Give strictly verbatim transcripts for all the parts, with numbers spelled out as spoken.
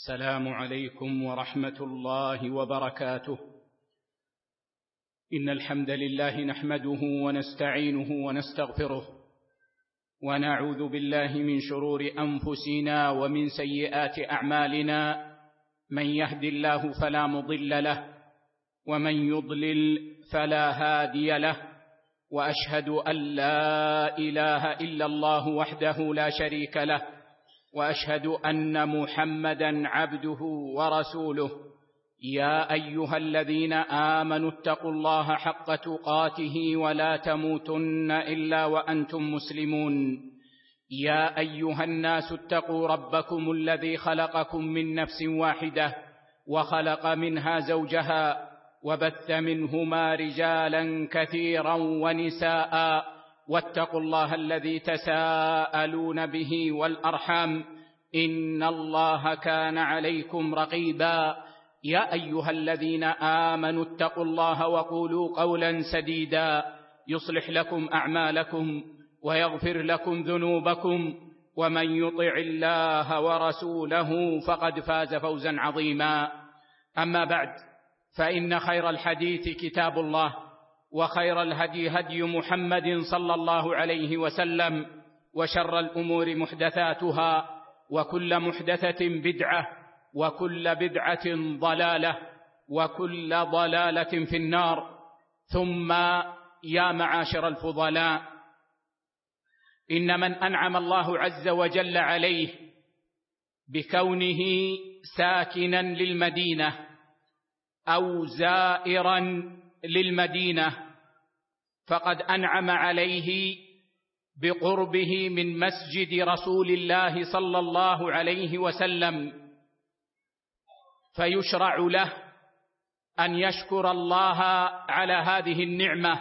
السلام عليكم ورحمة الله وبركاته. إن الحمد لله نحمده ونستعينه ونستغفره، ونعوذ بالله من شرور أنفسنا ومن سيئات أعمالنا. من يهد الله فلا مضل له، ومن يضلل فلا هادي له، وأشهد أن لا إله إلا الله وحده لا شريك له، وأشهد أن محمدًا عبده ورسوله. يا أيها الذين آمنوا اتقوا الله حق تقاته ولا تموتن إلا وأنتم مسلمون. يا أيها الناس اتقوا ربكم الذي خلقكم من نفس واحدة، وخلق منها زوجها، وبث منهما رجالا كثيرا ونساء، واتقوا الله الذي تساءلون به والأرحام، إن الله كان عليكم رقيبا. يا أيها الذين آمنوا اتقوا الله وقولوا قولا سديدا يصلح لكم أعمالكم ويغفر لكم ذنوبكم، ومن يطع الله ورسوله فقد فاز فوزا عظيما. أما بعد، فإن خير الحديث كتاب الله، وخير الهدي هدي محمد صلى الله عليه وسلم، وشر الأمور محدثاتها، وكل محدثة بدعة، وكل بدعة ضلالة، وكل ضلالة في النار. ثم يا معاشر الفضلاء، إن من أنعم الله عز وجل عليه بكونه ساكنا للمدينة أو زائرا للمدينة، فقد أنعم عليه بقربه من مسجد رسول الله صلى الله عليه وسلم، فيشرع له أن يشكر الله على هذه النعمة،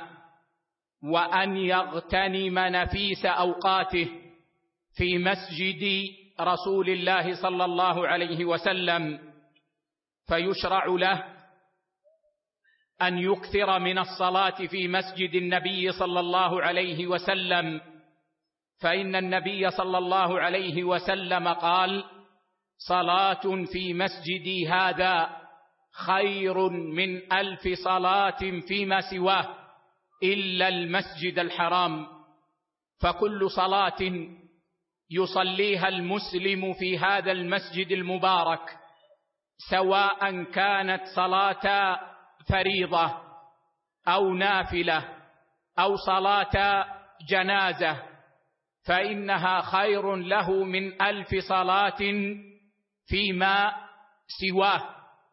وأن يغتنم نفيس أوقاته في مسجد رسول الله صلى الله عليه وسلم. فيشرع له أن يكثر من الصلاة في مسجد النبي صلى الله عليه وسلم، فإن النبي صلى الله عليه وسلم قال: صلاة في مسجدي هذا خير من ألف صلاة فيما سواه إلا المسجد الحرام. فكل صلاة يصليها المسلم في هذا المسجد المبارك، سواء كانت صلاة فريضة أو نافلة أو صلاة جنازة، فإنها خير له من ألف صلاة فيما سواه.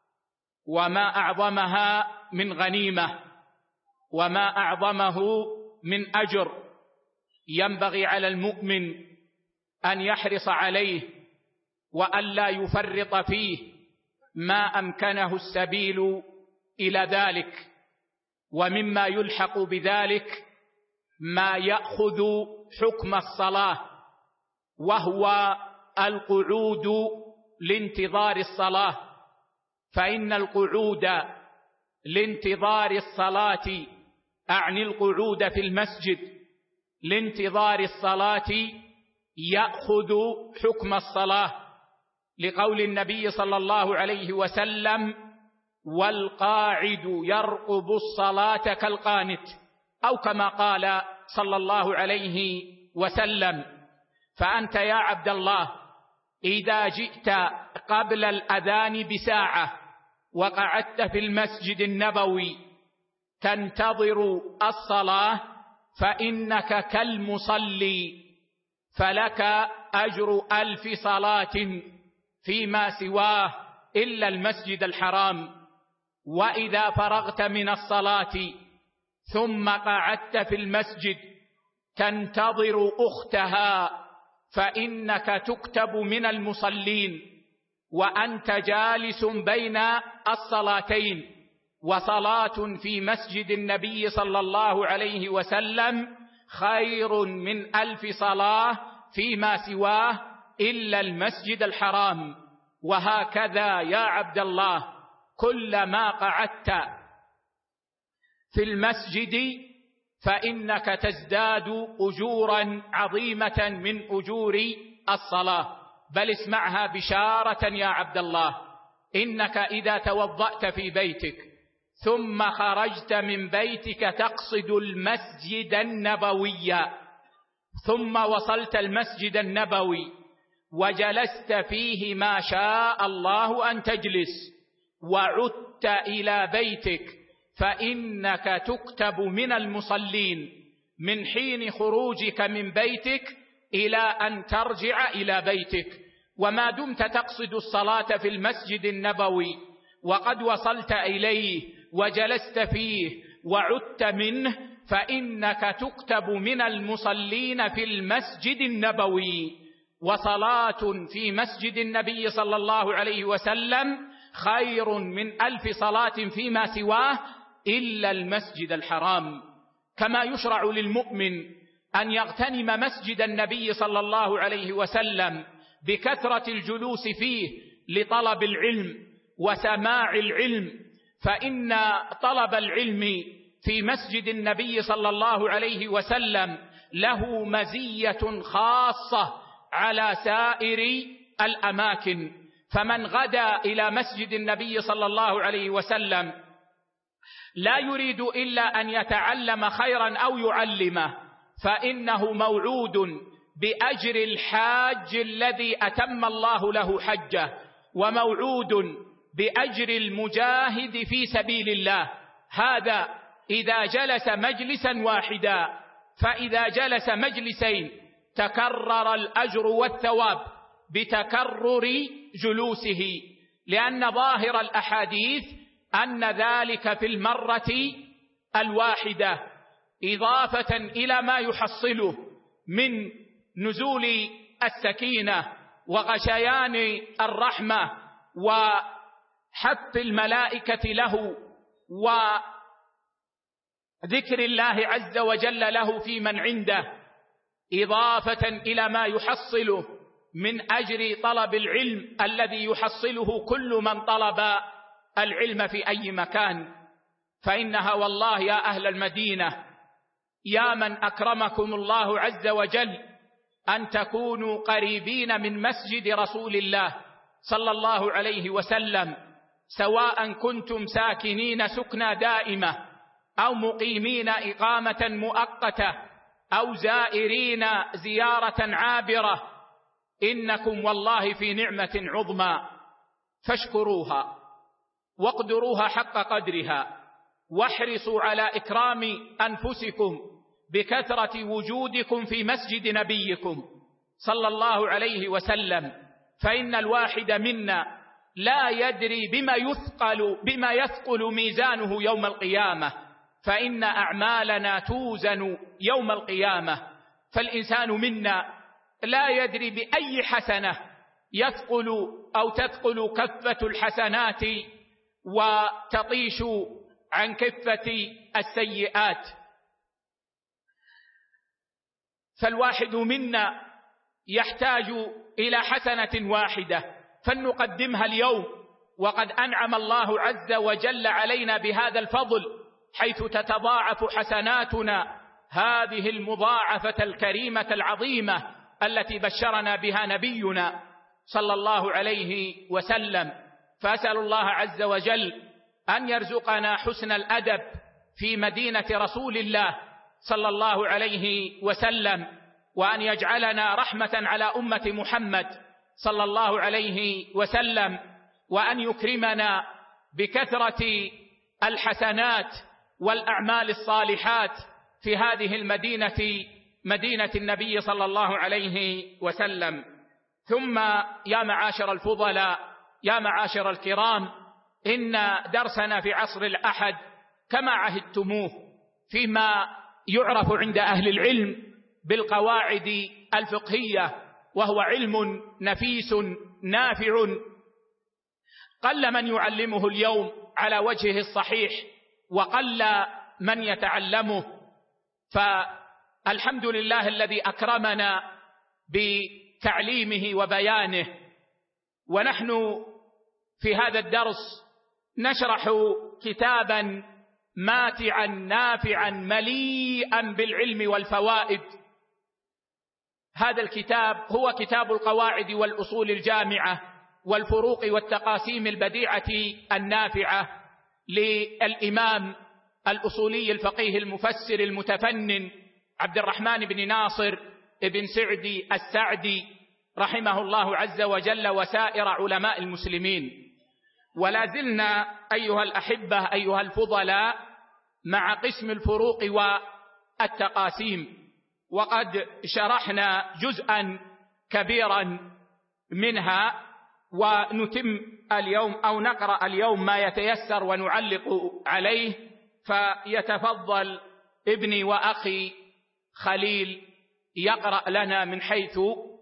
وما أعظمها من غنيمة، وما أعظمه من أجر. ينبغي على المؤمن أن يحرص عليه وأن لا يفرط فيه ما أمكنه السبيل إلى ذلك. ومما يلحق بذلك ما يأخذ حكم الصلاة، وهو القعود لانتظار الصلاة. فإن القعود لانتظار الصلاة، أعني القعود في المسجد لانتظار الصلاة، يأخذ حكم الصلاة، لقول النبي صلى الله عليه وسلم: والقاعد يرقب الصلاة كالقانت، أو كما قال صلى الله عليه وسلم. فأنت يا عبد الله إذا جئت قبل الأذان بساعة وقعدت في المسجد النبوي تنتظر الصلاة، فإنك كالمصلي، فلك أجر ألف صلاة فيما سواه إلا المسجد الحرام. وإذا فرغت من الصلاة ثم قعدت في المسجد تنتظر أختها، فإنك تكتب من المصلين، وأنت جالس بين الصلاتين. وصلاة في مسجد النبي صلى الله عليه وسلم خير من ألف صلاة فيما سواه إلا المسجد الحرام. وهكذا يا عبد الله، كلما قعدت في المسجد فإنك تزداد أجورا عظيمة من أجور الصلاة. بل اسمعها بشارة يا عبد الله. إنك إذا توضأت في بيتك ثم خرجت من بيتك تقصد المسجد النبوي، ثم وصلت المسجد النبوي وجلست فيه ما شاء الله أن تجلس، وعدت إلى بيتك، فإنك تكتب من المصلين من حين خروجك من بيتك إلى أن ترجع إلى بيتك. وما دمت تقصد الصلاة في المسجد النبوي وقد وصلت إليه وجلست فيه وعدت منه، فإنك تكتب من المصلين في المسجد النبوي. وصلاة في مسجد النبي صلى الله عليه وسلم خير من ألف صلاة فيما سواه إلا المسجد الحرام. كما يشرع للمؤمن أن يغتنم مسجد النبي صلى الله عليه وسلم بكثرة الجلوس فيه لطلب العلم وسماع العلم، فإن طلب العلم في مسجد النبي صلى الله عليه وسلم له مزية خاصة على سائر الأماكن. فمن غدا إلى مسجد النبي صلى الله عليه وسلم لا يريد إلا أن يتعلم خيرا أو يعلمه، فإنه موعود بأجر الحاج الذي أتم الله له حجه، وموعود بأجر المجاهد في سبيل الله. هذا إذا جلس مجلسا واحدا، فإذا جلس مجلسين تكرر الأجر والثواب بتكرر جلوسه، لأن ظاهر الأحاديث أن ذلك في المرة الواحدة، إضافة إلى ما يحصله من نزول السكينة وغشيان الرحمة وحث الملائكة له وذكر الله عز وجل له في من عنده، إضافة إلى ما يحصله من أجر طلب العلم الذي يحصله كل من طلب العلم في أي مكان. فإنها والله يا أهل المدينة، يا من أكرمكم الله عز وجل أن تكونوا قريبين من مسجد رسول الله صلى الله عليه وسلم، سواء كنتم ساكنين سكنى دائمة أو مقيمين إقامة مؤقتة أو زائرين زيارة عابرة، إنكم والله في نعمة عظمى، فاشكروها واقدروها حق قدرها، واحرصوا على إكرام أنفسكم بكثرة وجودكم في مسجد نبيكم صلى الله عليه وسلم. فإن الواحد منا لا يدري بما يثقل بما يثقل ميزانه يوم القيامة، فإن أعمالنا توزن يوم القيامة، فالإنسان منا لا يدري بأي حسنة يثقل أو تثقل كفة الحسنات وتطيش عن كفة السيئات. فالواحد منا يحتاج إلى حسنة واحدة فلنقدمها اليوم، وقد أنعم الله عز وجل علينا بهذا الفضل حيث تتضاعف حسناتنا هذه المضاعفة الكريمة العظيمة التي بشرنا بها نبينا صلى الله عليه وسلم. فأسأل الله عز وجل أن يرزقنا حسن الأدب في مدينة رسول الله صلى الله عليه وسلم، وأن يجعلنا رحمة على أمة محمد صلى الله عليه وسلم، وأن يكرمنا بكثرة الحسنات والأعمال الصالحات في هذه المدينة مدينة النبي صلى الله عليه وسلم. ثم يا معاشر الفضلاء، يا معاشر الكرام، إن درسنا في عصر الأحد كما عهدتموه فيما يعرف عند أهل العلم بالقواعد الفقهية، وهو علم نفيس نافع قل من يعلمه اليوم على وجهه الصحيح، وقل من يتعلمه. فالحمد لله الذي أكرمنا بتعليمه وبيانه. ونحن في هذا الدرس نشرح كتابا ماتعا نافعا مليئا بالعلم والفوائد. هذا الكتاب هو كتاب القواعد والأصول الجامعة والفروق والتقاسيم البديعة النافعة للإمام الأصولي الفقيه المفسر المتفنن عبد الرحمن بن ناصر بن سعدي السعدي رحمه الله عز وجل وسائر علماء المسلمين. ولا زلنا أيها الأحبة أيها الفضلاء مع قسم الفروق والتقاسيم، وقد شرحنا جزءا كبيرا منها، ونتم اليوم أو نقرأ اليوم ما يتيسر ونعلق عليه، فيتفضل ابني وأخي خليل يقرأ لنا من حيث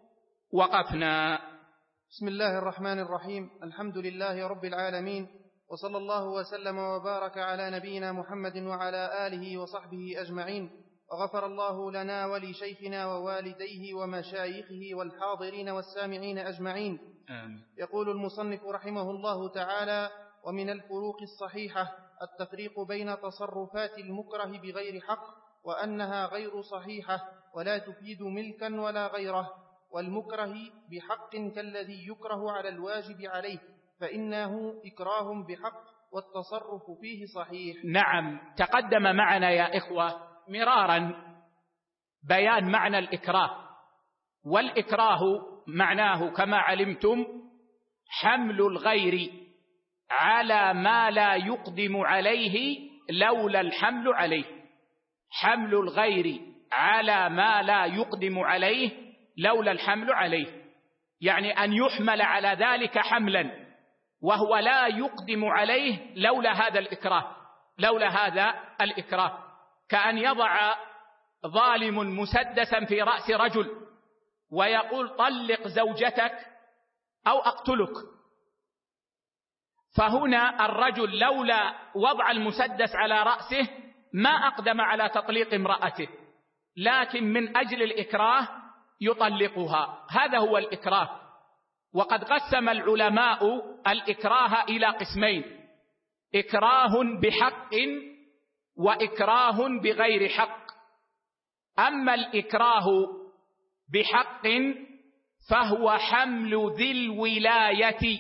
وقفنا. بسم الله الرحمن الرحيم. الحمد لله رب العالمين، وصلى الله وسلم وبارك على نبينا محمد وعلى آله وصحبه أجمعين، وغفر الله لنا ولشيخنا ووالديه ومشايخه والحاضرين والسامعين أجمعين. آمين. يقول المصنف رحمه الله تعالى: ومن الفروق الصحيحة التفريق بين تصرفات المكره بغير حق وأنها غير صحيحة ولا تفيد ملكا ولا غيره، والمكره بحق كالذي يكره على الواجب عليه فإنه إكراه بحق والتصرف فيه صحيح. نعم، تقدم معنا يا إخوة مرارا بيان معنى الإكراه، والإكراه معناه كما علمتم حمل الغير على ما لا يقدم عليه لولا الحمل عليه، حمل الغير على ما لا يقدم عليه لولا الحمل عليه، يعني أن يحمل على ذلك حملا وهو لا يقدم عليه لولا هذا الإكراه، لولا هذا الإكراه، كأن يضع ظالم مسدسا في رأس رجل ويقول طلق زوجتك أو أقتلك، فهنا الرجل لولا وضع المسدس على رأسه ما أقدم على تطليق امرأته، لكن من أجل الإكراه يطلقها. هذا هو الإكراه. وقد قسم العلماء الإكراه إلى قسمين: إكراه بحق وإكراه بغير حق. أما الإكراه بحق فهو حمل ذي الولاية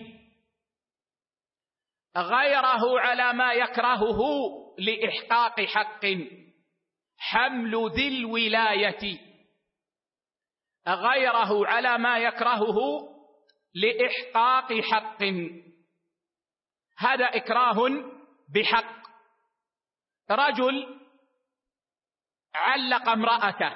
غيره على ما يكرهه لإحقاق حق، حمل ذي الولاية غيره على ما يكرهه لإحقاق حق، هذا إكراه بحق. رجل علق امرأته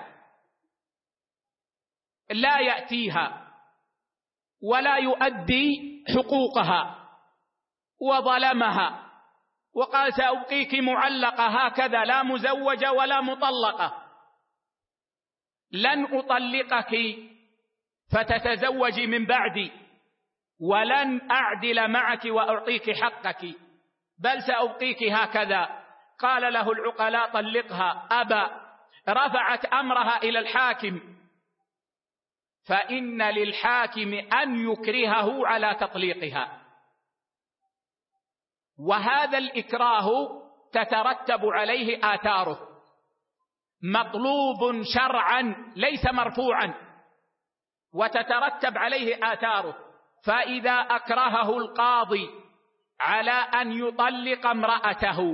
لا يأتيها ولا يؤدي حقوقها وظلمها وقال سأبقيك معلقة هكذا لا مزوجة ولا مطلقة، لن أطلقك فتتزوجي من بعدي ولن أعدل معك وأعطيك حقك، بل سأبقيك هكذا. قال له العقلاء طلقها، أبى، رفعت أمرها إلى الحاكم، فإن للحاكم أن يكرهه على تطليقها. وهذا الإكراه تترتب عليه آثاره، مطلوب شرعا ليس مرفوعا، وتترتب عليه آثاره. فإذا أكرهه القاضي على أن يطلق امرأته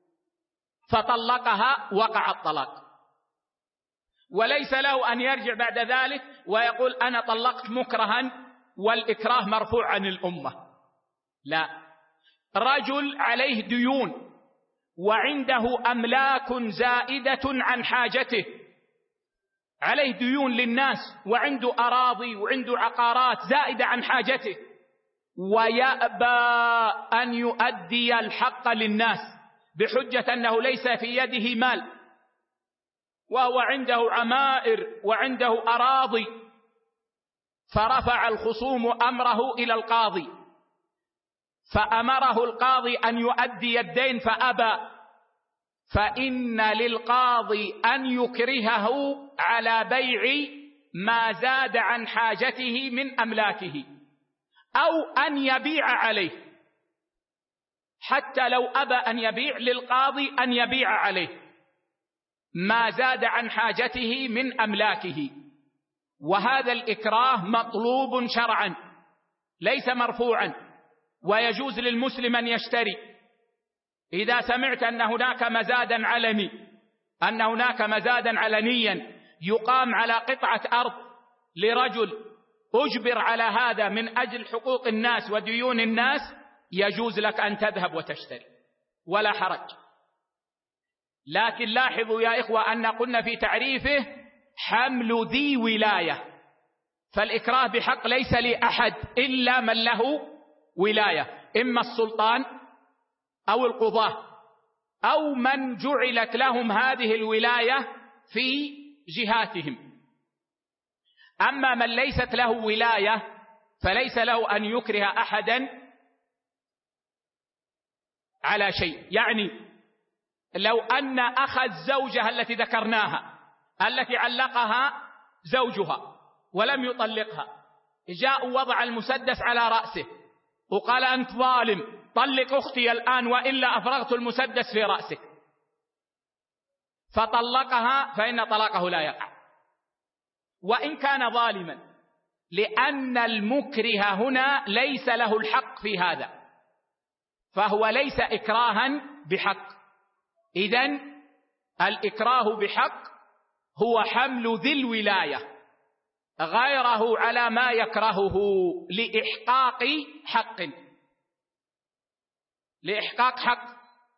فطلقها وقع الطلاق، وليس له أن يرجع بعد ذلك ويقول أنا طلقت مكرها والإكراه مرفوع عن الأمة. لا، رجل عليه ديون وعنده أملاك زائدة عن حاجته، عليه ديون للناس وعنده أراضي وعنده عقارات زائدة عن حاجته، ويأبى أن يؤدي الحق للناس بحجة أنه ليس في يده مال، وهو عنده عمائر وعنده أراضي، فرفع الخصوم أمره إلى القاضي، فأمره القاضي أن يؤدي الدين فأبى، فإن للقاضي أن يكرهه على بيع ما زاد عن حاجته من أملاكه، أو أن يبيع عليه، حتى لو أبى أن يبيع للقاضي أن يبيع عليه ما زاد عن حاجته من أملاكه. وهذا الإكراه مطلوب شرعا ليس مرفوعا، ويجوز للمسلم أن يشتري. إذا سمعت أن هناك مزادا علني أن هناك مزادا علنيا يقام على قطعة أرض لرجل أجبر على هذا من أجل حقوق الناس وديون الناس، يجوز لك أن تذهب وتشتري ولا حرج. لكن لاحظوا يا إخوة أن قلنا في تعريفه حمل ذي ولاية، فالإكراه بحق ليس لأحد إلا من له ولاية، إما السلطان أو القضاة أو من جعلت لهم هذه الولاية في جهاتهم. أما من ليست له ولاية فليس له أن يكره أحدا على شيء. يعني لو أن أخ الزوجة التي ذكرناها التي علقها زوجها ولم يطلقها، جاء وضع المسدس على رأسه وقال أنت ظالم، طلق أختي الآن وإلا أفرغت المسدس في رأسك، فطلقها، فإن طلاقه لا يقع وإن كان ظالما، لأن المكره هنا ليس له الحق في هذا، فهو ليس إكراها بحق. إذن الإكراه بحق هو حمل ذي الولاية غيره على ما يكرهه لإحقاق حق لإحقاق حق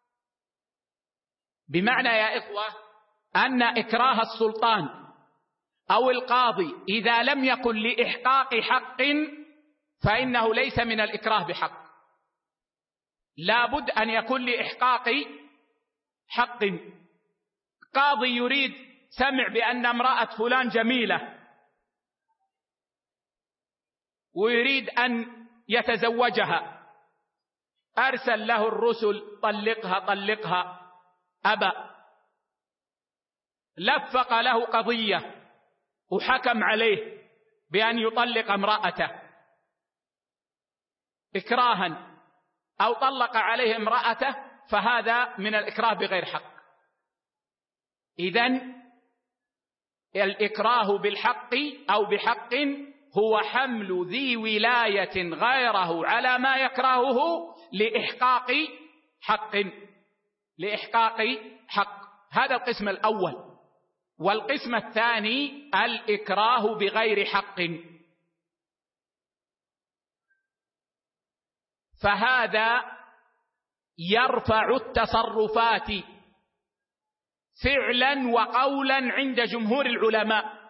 بمعنى يا إخوة أن إكراه السلطان أو القاضي إذا لم يكن لإحقاق حق فإنه ليس من الإكراه بحق، لابد أن يكون لإحقاق حق. قاضي يريد سمع بأن امرأة فلان جميلة ويريد أن يتزوجها، أرسل له الرسل طلقها طلقها، أبى، لفق له قضية وحكم عليه بأن يطلق امرأته إكراها أو طلق عليه امرأته، فهذا من الإكراه بغير حق. إذن الإكراه بالحق أو بحق هو حمل ذي ولاية غيره على ما يكرهه لإحقاق حق لإحقاق حق هذا القسم الأول. والقسم الثاني الإكراه بغير حق، فهذا يرفع التصرفات فعلا وقولا عند جمهور العلماء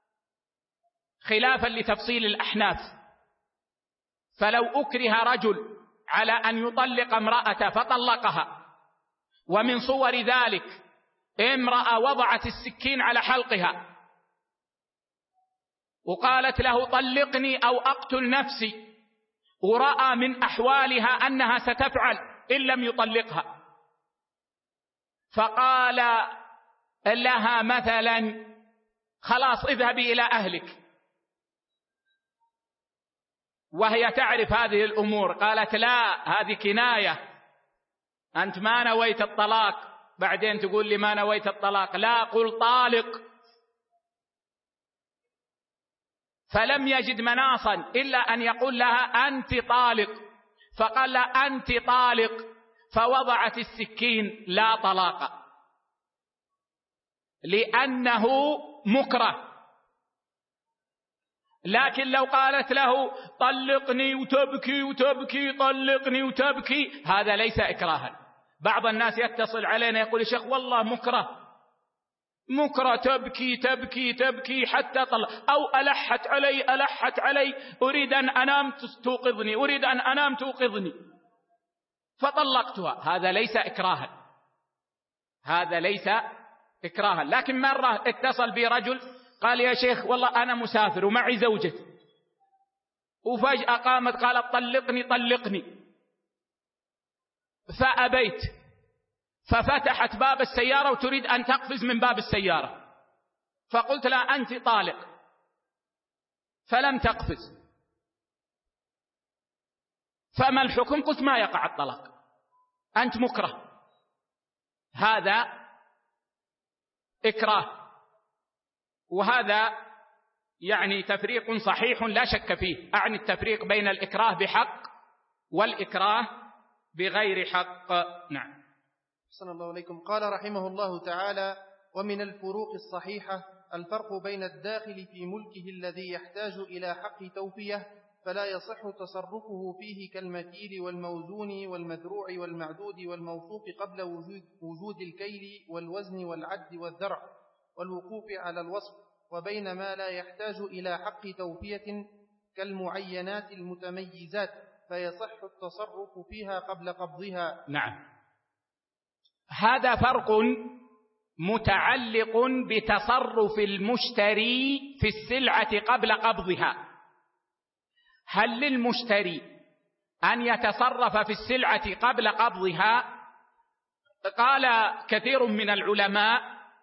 خلافا لتفصيل الأحناف. فلو أكره رجل على أن يطلق امرأة فطلقها، ومن صور ذلك امرأة وضعت السكين على حلقها وقالت له طلقني أو أقتل نفسي، ورأى من أحوالها أنها ستفعل إن لم يطلقها، فقال لها مثلا خلاص اذهبي إلى أهلك، وهي تعرف هذه الأمور، قالت لا هذه كناية، أنت ما نويت الطلاق، بعدين تقول لي ما نويت الطلاق، لا قل طالق. فلم يجد مناصا إلا أن يقول لها أنت طالق، فقال لا أنت طالق، فوضعت السكين لا طلاق، لأنه مكره. لكن لو قالت له طلقني وتبكي وتبكي طلقني وتبكي، هذا ليس إكراها. بعض الناس يتصل علينا يقول يا شيخ والله مكره مكره تبكي تبكي تبكي حتى طلق، أو ألحت علي ألحت علي أريد أن أنام توقظني أريد أن أنام توقظني فطلقتها، هذا ليس إكراها هذا ليس إكراها. لكن مرة اتصل بي رجل قال يا شيخ والله أنا مسافر ومعي زوجتي، وفجأة قامت قالت طلقني طلقني، فأبيت، ففتحت باب السيارة وتريد أن تقفز من باب السيارة، فقلت لها أنت طالق، فلم تقفز، فما الحكم؟ قلت ما يقع الطلاق، أنت مكره، هذا إكراه، وهذا يعني تفريق صحيح لا شك فيه، أعني التفريق بين الإكراه بحق والإكراه بغير حق. نعم. صلى الله عليكم. قال رحمه الله تعالى: ومن الفروق الصحيحة الفرق بين الداخل في ملكه الذي يحتاج إلى حق توفية فلا يصح تصرفه فيه كالمكيل والموزون والمذروع والمعدود والموصوف قبل وجود, وجود الكيل والوزن والعد والذرع والوقوف على الوصف، وبين ما لا يحتاج إلى حق توفية كالمعينات المتميزات فيصح التصرف فيها قبل قبضها. نعم، هذا فرق متعلق بتصرف المشتري في السلعة قبل قبضها. هل للمشتري أن يتصرف في السلعة قبل قبضها؟ قال كثير من العلماء: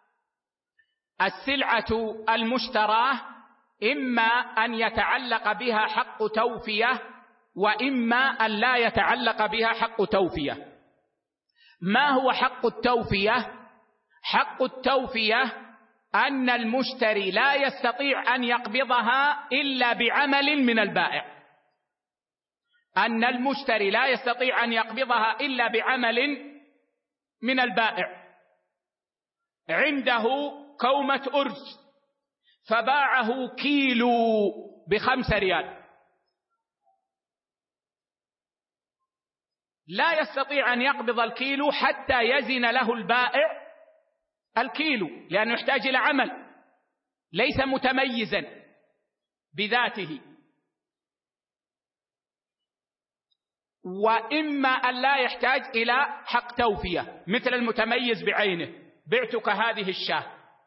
السلعة المشتراه إما أن يتعلق بها حق توفية وإما أن لا يتعلق بها حق توفية. ما هو حق التوفية؟ حق التوفية أن المشتري لا يستطيع أن يقبضها إلا بعمل من البائع، أن المشتري لا يستطيع أن يقبضها إلا بعمل من البائع. عنده كومة أرز فباعه كيلو بخمس ريال، لا يستطيع أن يقبض الكيلو حتى يزن له البائع الكيلو، لأنه يحتاج إلى عمل، ليس متميزا بذاته. وإما أن لا يحتاج إلى حق توفية، مثل المتميز بعينه: بعتك هذه الشاة،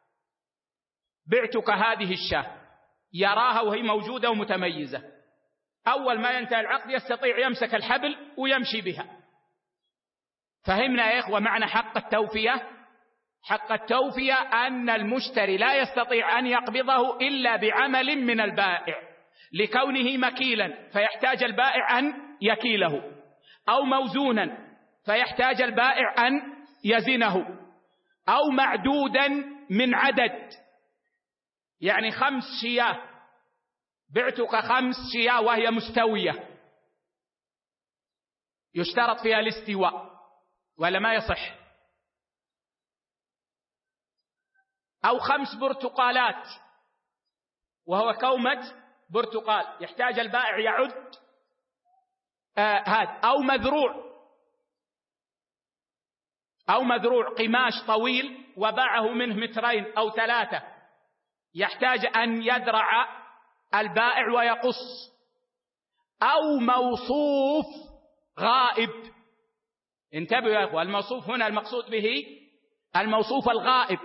بعتك هذه الشاة، يراها وهي موجودة ومتميزة، أول ما ينتهي العقد يستطيع يمسك الحبل ويمشي بها. فهمنا يا إخوة معنى حق التوفية؟ حق التوفية أن المشتري لا يستطيع أن يقبضه إلا بعمل من البائع، لكونه مكيلا فيحتاج البائع أن يكيله، أو موزونا فيحتاج البائع أن يزنه، أو معدودا من عدد، يعني خمس شياه، بعتك خمس شياه وهي مستوية، يشترط فيها الاستواء ولا ما يصح، أو خمس برتقالات وهو كومة برتقال، يحتاج البائع يعد آه هذا، أو مذروع، أو مذروع قماش طويل وباعه منه مترين أو ثلاثة، يحتاج أن يذرع البائع ويقص، أو موصوف غائب. انتبهوا يا أخوة، الموصوف هنا المقصود به الموصوف الغائب،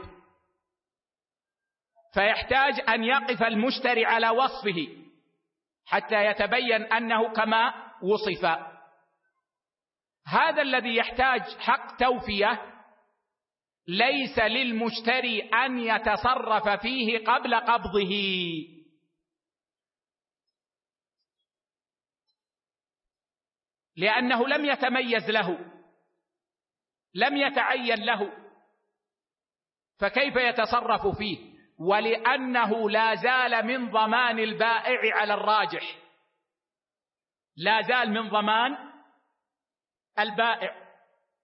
فيحتاج أن يقف المشتري على وصفه حتى يتبين أنه كما وصف. هذا الذي يحتاج حق توفية ليس للمشتري أن يتصرف فيه قبل قبضه، لأنه لم يتميز له، لم يتعين له، فكيف يتصرف فيه؟ ولأنه لا زال من ضمان البائع على الراجح، لا زال من ضمان البائع،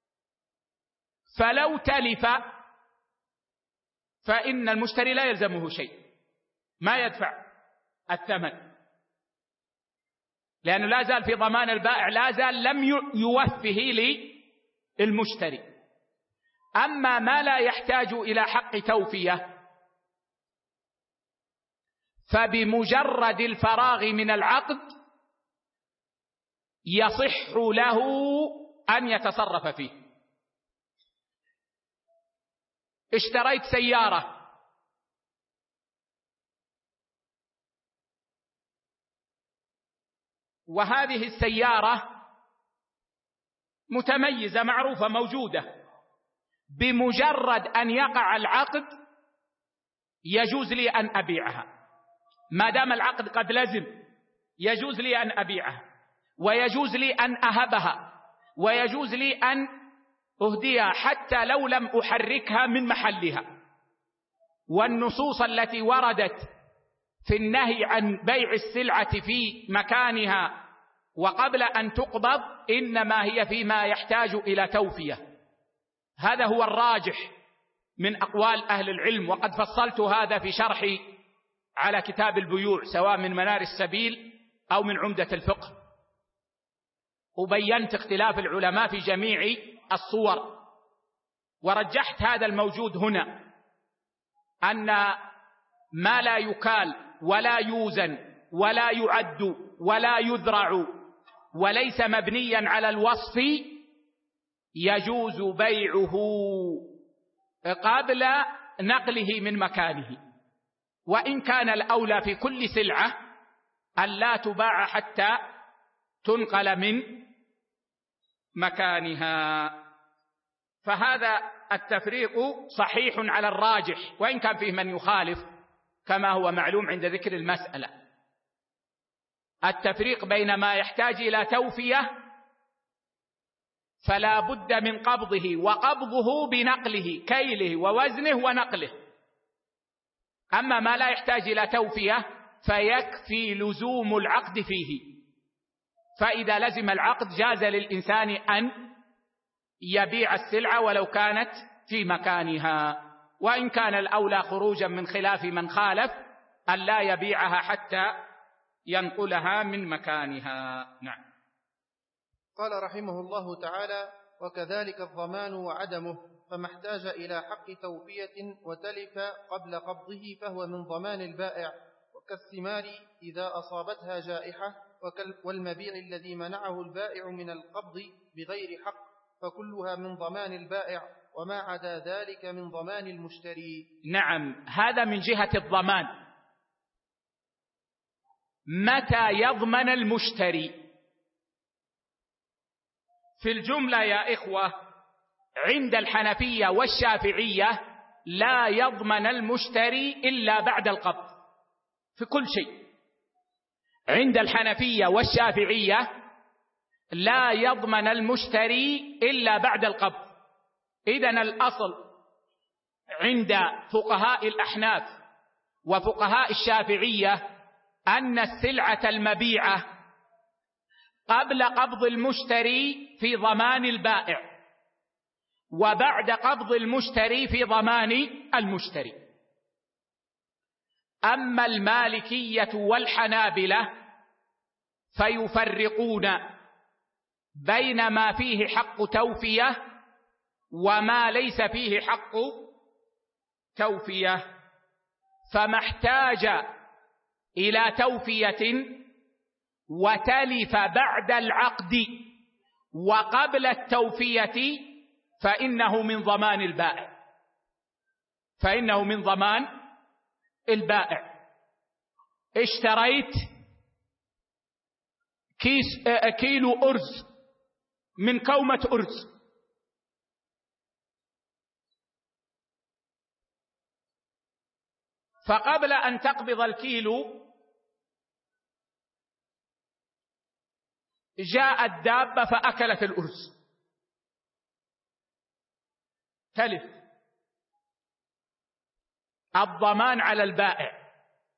فلو تلف فإن المشتري لا يلزمه شيء، ما يدفع الثمن، لأنه لا زال في ضمان البائع، لا زال لم يوفه للمشتري. أما ما لا يحتاج إلى حق توفية فبمجرد الفراغ من العقد يصح له أن يتصرف فيه. اشتريت سيارة وهذه السيارة متميزة معروفة موجودة، بمجرد أن يقع العقد يجوز لي أن أبيعها، ما دام العقد قد لزم يجوز لي أن أبيعها، ويجوز لي أن أهبها، ويجوز لي أن أهديها حتى لو لم أحركها من محلها. والنصوص التي وردت في النهي عن بيع السلعة في مكانها وقبل أن تقبض إنما هي فيما يحتاج إلى توفية. هذا هو الراجح من أقوال أهل العلم، وقد فصلت هذا في شرحي على كتاب البيوع سواء من منار السبيل أو من عمدة الفقه، وبينت اختلاف العلماء في جميع الصور، ورجحت هذا الموجود هنا، أن ما لا يكال ولا يوزن ولا يعد ولا يذرع وليس مبنيا على الوصف يجوز بيعه قبل نقله من مكانه، وإن كان الأولى في كل سلعة أن لا تباع حتى تنقل من مكانها. فهذا التفريق صحيح على الراجح، وإن كان فيه من يخالف كما هو معلوم عند ذكر المسألة. التفريق بين ما يحتاج إلى توفية فلا بد من قبضه، وقبضه بنقله، كيله ووزنه ونقله. أما ما لا يحتاج إلى توفية فيكفي لزوم العقد فيه، فإذا لزم العقد جاز للإنسان أن يبيع السلعة ولو كانت في مكانها، وإن كان الأولى خروجا من خلاف من خالف أن لا يبيعها حتى ينقلها من مكانها. نعم. قال رحمه الله تعالى: وكذلك الضمان وعدمه، فما احتاج إلى حق توفية وتلف قبل قبضه فهو من ضمان البائع، وكالثمار إذا أصابتها جائحة، والمبيع الذي منعه البائع من القبض بغير حق فكلها من ضمان البائع، وما عدا ذلك من ضمان المشتري. نعم، هذا من جهة الضمان. متى يضمن المشتري؟ في الجملة يا إخوة عند الحنفية والشافعية لا يضمن المشتري إلا بعد القبض في كل شيء. عند الحنفية والشافعية لا يضمن المشتري إلا بعد القبض. إذن الأصل عند فقهاء الأحناف وفقهاء الشافعية أن السلعة المبيعة قبل قبض المشتري في ضمان البائع، وبعد قبض المشتري في ضمان المشتري. أما المالكية والحنابلة فيفرقون بين ما فيه حق توفية وما ليس فيه حق توفية، فما احتاج إلى توفية وتلف بعد العقد وقبل التوفية فإنه من ضمان البائع، فإنه من ضمان البائع. اشتريت كيس كيلو أرز من كومة أرز، فقبل أن تقبض الكيلو جاءت دابة فأكلت الأرز، تلف. الضمان على البائع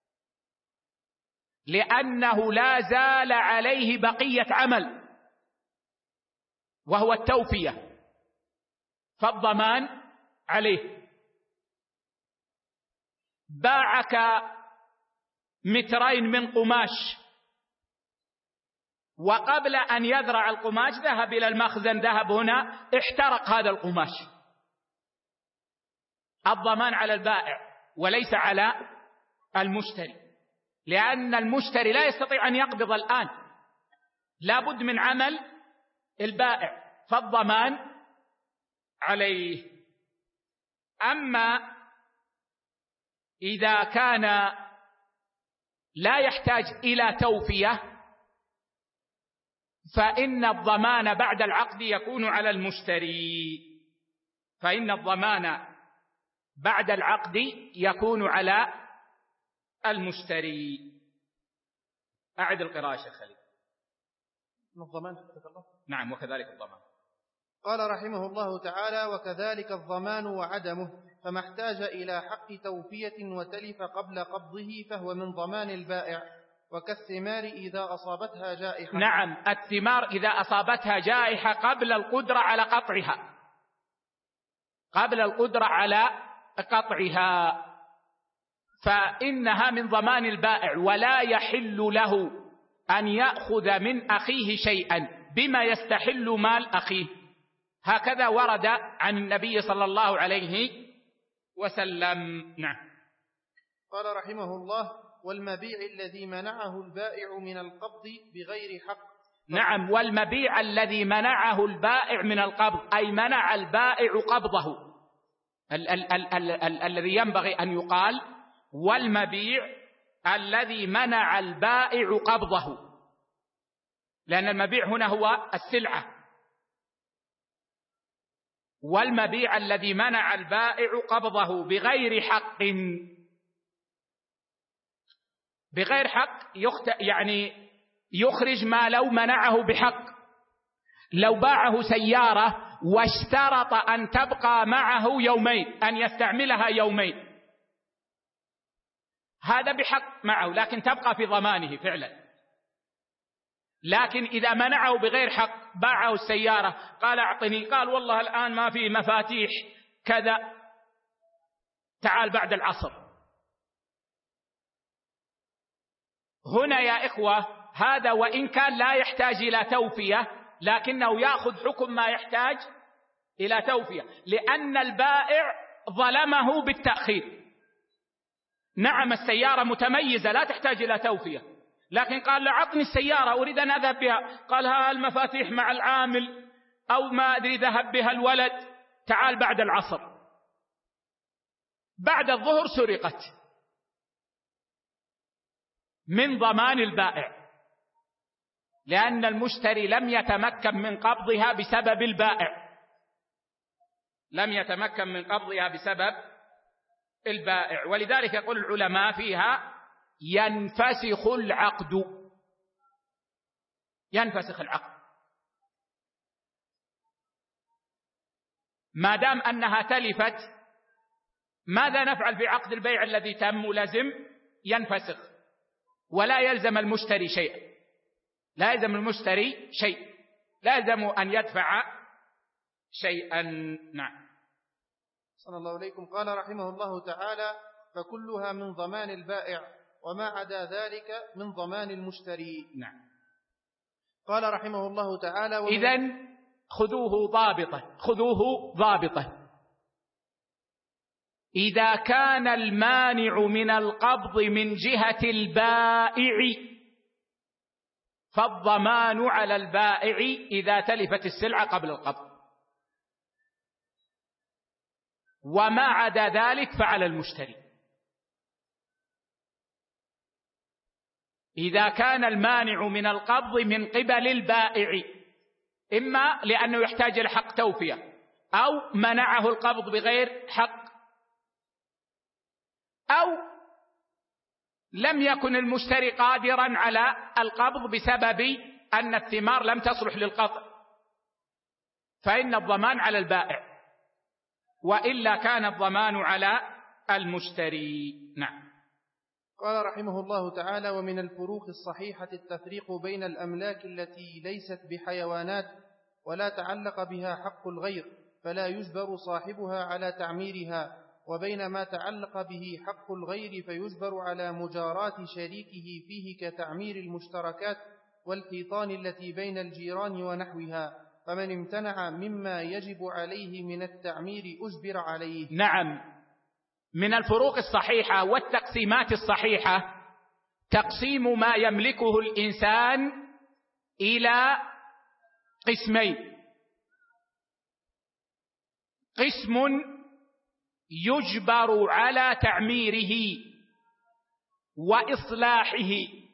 لأنه لا زال عليه بقية عمل وهو التوفية، فالضمان عليه. باعك مترين من قماش، وقبل أن يذرع القماش ذهب إلى المخزن، ذهب هنا احترق هذا القماش. الضمان على البائع وليس على المشتري، لأن المشتري لا يستطيع أن يقبض الآن، لا بد من عمل البائع، فالضمان عليه. أما إذا كان لا يحتاج إلى توفية فإن الضمان بعد العقد يكون على المشتري، فإن الضمان بعد العقد يكون على المشتري. أعد القراءة شيخ خليل. الضمان. نعم، وكذلك الضمان. قال رحمه الله تعالى: وكذلك الضمان وعدمه، فما احتاج إلى حق توفية وتلف قبل قبضه فهو من ضمان البائع، وكالثمار إذا أصابتها جائحة. نعم، الثمار إذا أصابتها جائحة قبل القدرة على قطعها قبل القدرة على قطعها فإنها من ضمان البائع، ولا يحل له أن يأخذ من أخيه شيئا بما يستحل مال أخيه. هكذا ورد عن النبي صلى الله عليه وسلم. نعم. قال رحمه الله: والمبيع الذي منعه البائع من القبض بغير حق. نعم، والمبيع الذي منعه البائع من القبض، أي منع البائع قبضه. ال- ال- ال- ال- ال- الذي ينبغي أن يقال والمبيع الذي منع البائع قبضه، لأن المبيع هنا هو السلعة. والمبيع الذي منع البائع قبضه بغير حق. بغير حق يخت... يعني يخرج ما لو منعه بحق. لو باعه سيارة واشترط أن تبقى معه يومين، أن يستعملها يومين، هذا بحق معه، لكن تبقى في ضمانه فعلا. لكن إذا منعه بغير حق، باعه السيارة، قال أعطني، قال والله الآن ما في مفاتيح كذا، تعال بعد العصر. هنا يا إخوة هذا وإن كان لا يحتاج إلى توفية، لكنه يأخذ حكم ما يحتاج إلى توفية، لأن البائع ظلمه بالتأخير. نعم السيارة متميزة لا تحتاج إلى توفية، لكن قال له أعطني السيارة أريد أن أذهب بها، قال ها المفاتيح مع العامل أو ما أدري ذهب بها الولد، تعال بعد العصر. بعد الظهر سرقت، من ضمان البائع، لأن المشتري لم يتمكن من قبضها بسبب البائع، لم يتمكن من قبضها بسبب البائع. ولذلك يقول العلماء فيها ينفسخ العقد، ينفسخ العقد ما دام أنها تلفت. ماذا نفعل في عقد البيع الذي تم؟ لازم ينفسخ، ولا يلزم المشتري شيء، لا يلزم المشتري شيء، لا يلزم أن يدفع شيئا. نعم. صلى الله عليكم. قال رحمه الله تعالى: فكلها من ضمان البائع، وما عدا ذلك من ضمان المشتري. نعم. قال رحمه الله تعالى: إذن خذوه ضابطة، خذوه ضابطة. إذا كان المانع من القبض من جهة البائع فالضمان على البائع إذا تلفت السلعة قبل القبض، وما عدا ذلك فعلى المشتري. إذا كان المانع من القبض من قبل البائع، إما لأنه يحتاج إلى حق توفية، أو منعه القبض بغير حق، أو لم يكن المشتري قادرا على القبض بسبب أن الثمار لم تصلح للقطع، فإن الضمان على البائع، وإلا كان الضمان على المشتري. نعم. قال رحمه الله تعالى: ومن الفروق الصحيحة التفريق بين الأملاك التي ليست بحيوانات ولا تعلق بها حق الغير فلا يجبر صاحبها على تعميرها، وبين ما تعلق به حق الغير فيجبر على مجاراة شريكه فيه كتعمير المشتركات والحيطان التي بين الجيران ونحوها، فمن امتنع مما يجب عليه من التعمير أجبر عليه. نعم. من الفروق الصحيحة والتقسيمات الصحيحة تقسيم ما يملكه الإنسان إلى قسمين: قسم يجبر على تعميره وإصلاحه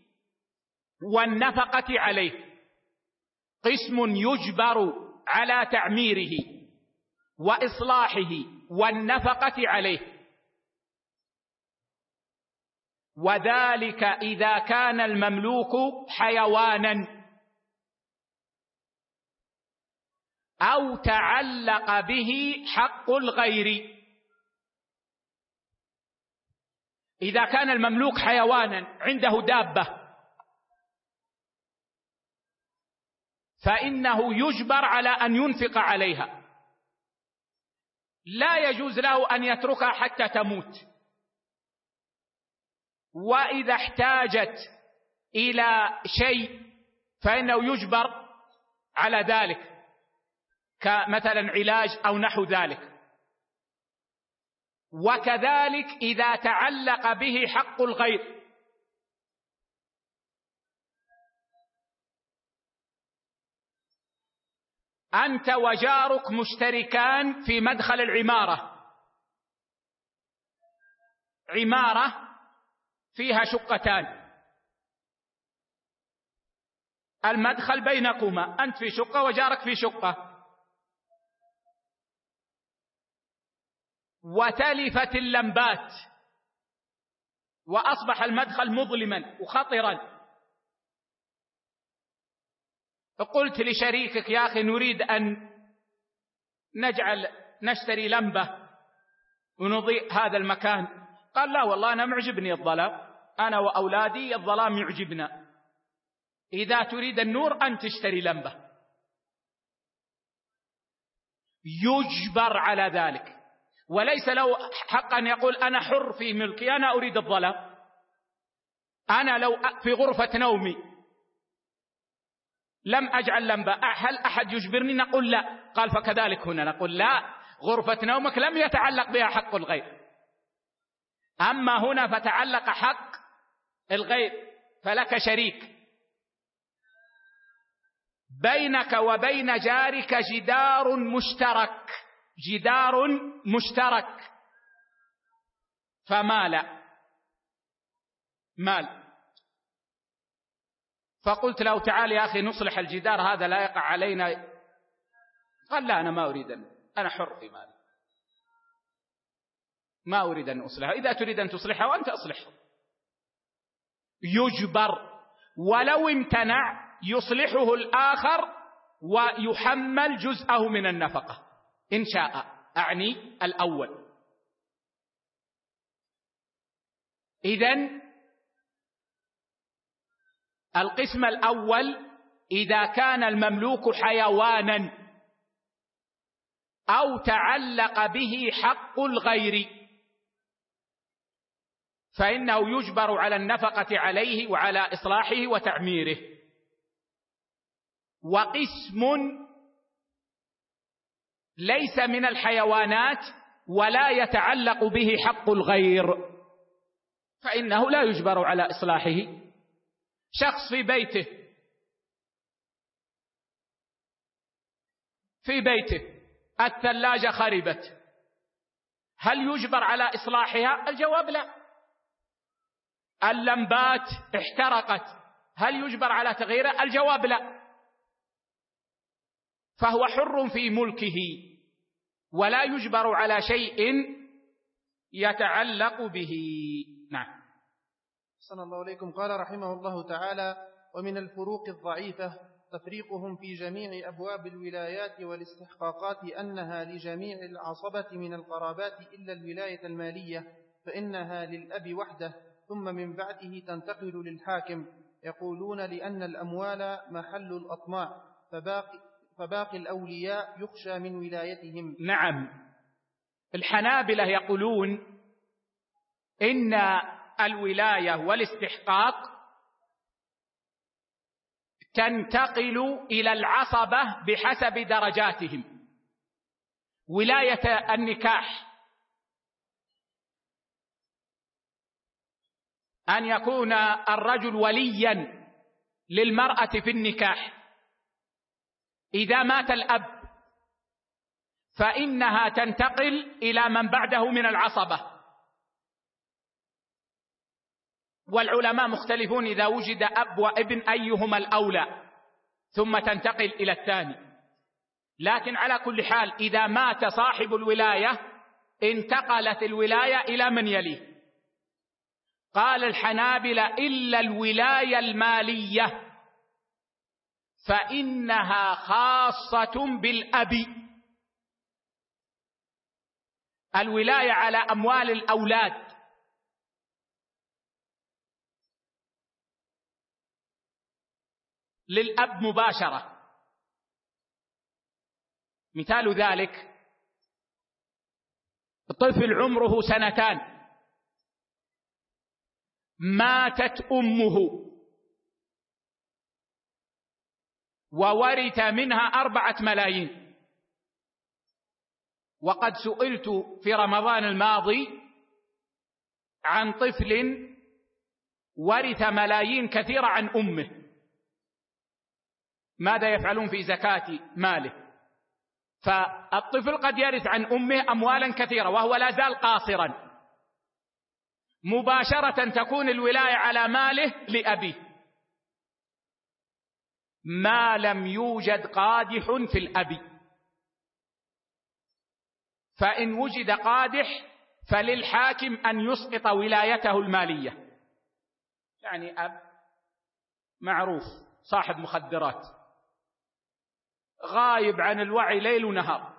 والنفقة عليه، قسم يجبر على تعميره وإصلاحه والنفقة عليه، وذلك إذا كان المملوك حيوانا أو تعلق به حق الغير. إذا كان المملوك حيوانا عنده دابة فإنه يجبر على أن ينفق عليها، لا يجوز له أن يتركها حتى تموت. وإذا احتاجت إلى شيء فإنه يجبر على ذلك، كمثلا علاج أو نحو ذلك. وكذلك إذا تعلق به حق الغير، أنت وجارك مشتركان في مدخل العمارة، عمارة فيها شقتان، المدخل بينكما، أنت في شقة وجارك في شقة، وتلفت اللمبات وأصبح المدخل مظلما وخطرا، فقلت لشريكك يا أخي نريد أن نجعل نشتري لمبة ونضيء هذا المكان، قال لا والله أنا معجبني الظلام، أنا وأولادي الظلام يعجبنا، إذا تريد النور أن تشتري لمبة. يجبر على ذلك، وليس له حق أن يقول أنا حر في ملكي، أنا أريد الظلام، أنا لو في غرفة نومي لم أجعل لمبة هل أحد يجبرني؟ نقول لا. قال فكذلك هنا نقول لا، غرفة نومك لم يتعلق بها حق الغير، أما هنا فتعلق حق الغير فلك شريك. بينك وبين جارك جدار مشترك، جدار مشترك، فمال مال، فقلت له تعال يا أخي نصلح الجدار هذا لا يقع علينا، قال لا أنا ما أريد أن، أنا حر في مالي، ما أريد أن أصلحه، إذا تريد أن تصلحه وأنت أصلحه. يجبر، ولو امتنع يصلحه الآخر ويحمل جزءه من النفقة إن شاء، أعني الأول. إذن القسم الأول إذا كان المملوك حيوانا أو تعلق به حق الغير فإنه يجبر على النفقة عليه وعلى إصلاحه وتعميره. وقسم ليس من الحيوانات ولا يتعلق به حق الغير فإنه لا يجبر على إصلاحه. شخص في بيته في بيته الثلاجة خربت، هل يجبر على إصلاحها؟ الجواب لا. اللمبات احترقت، هل يجبر على تغييرها؟ الجواب لا. فهو حر في ملكه ولا يجبر على شيء يتعلق به. نعم. صلى الله عليكم. قال رحمه الله تعالى: ومن الفروق الضعيفة تفريقهم في جميع أبواب الولايات والاستحقاقات أنها لجميع العصبة من القرابات إلا الولاية المالية فإنها للأب وحده، ثم من بعده تنتقل للحاكم. يقولون لأن الأموال محل الأطماع فباقي, فباقي الأولياء يخشى من ولايتهم. نعم. الحنابلة يقولون إن الولاية والاستحقاق تنتقل إلى العصبة بحسب درجاتهم. ولاية النكاح أن يكون الرجل وليا للمرأة في النكاح، إذا مات الأب فإنها تنتقل إلى من بعده من العصبة. والعلماء مختلفون إذا وجد أب وابن أيهما الأولى، ثم تنتقل إلى الثاني. لكن على كل حال إذا مات صاحب الولاية انتقلت الولاية إلى من يليه. قال الحنابلة إلا الولاية المالية فإنها خاصة بالأب. الولاية على أموال الأولاد للأب مباشرة. مثال ذلك الطفل عمره سنتان ماتت أمه وورث منها أربعة ملايين، وقد سئلت في رمضان الماضي عن طفل ورث ملايين كثيرة عن أمه، ماذا يفعلون في زكاة ماله؟ فالطفل قد يرث عن أمه أموالا كثيرة وهو لا زال قاصرا، مباشرة تكون الولاية على ماله لأبيه ما لم يوجد قادح في الأب. فإن وجد قادح فللحاكم أن يسقط ولايته المالية. يعني أب معروف صاحب مخدرات غايب عن الوعي ليل ونهار،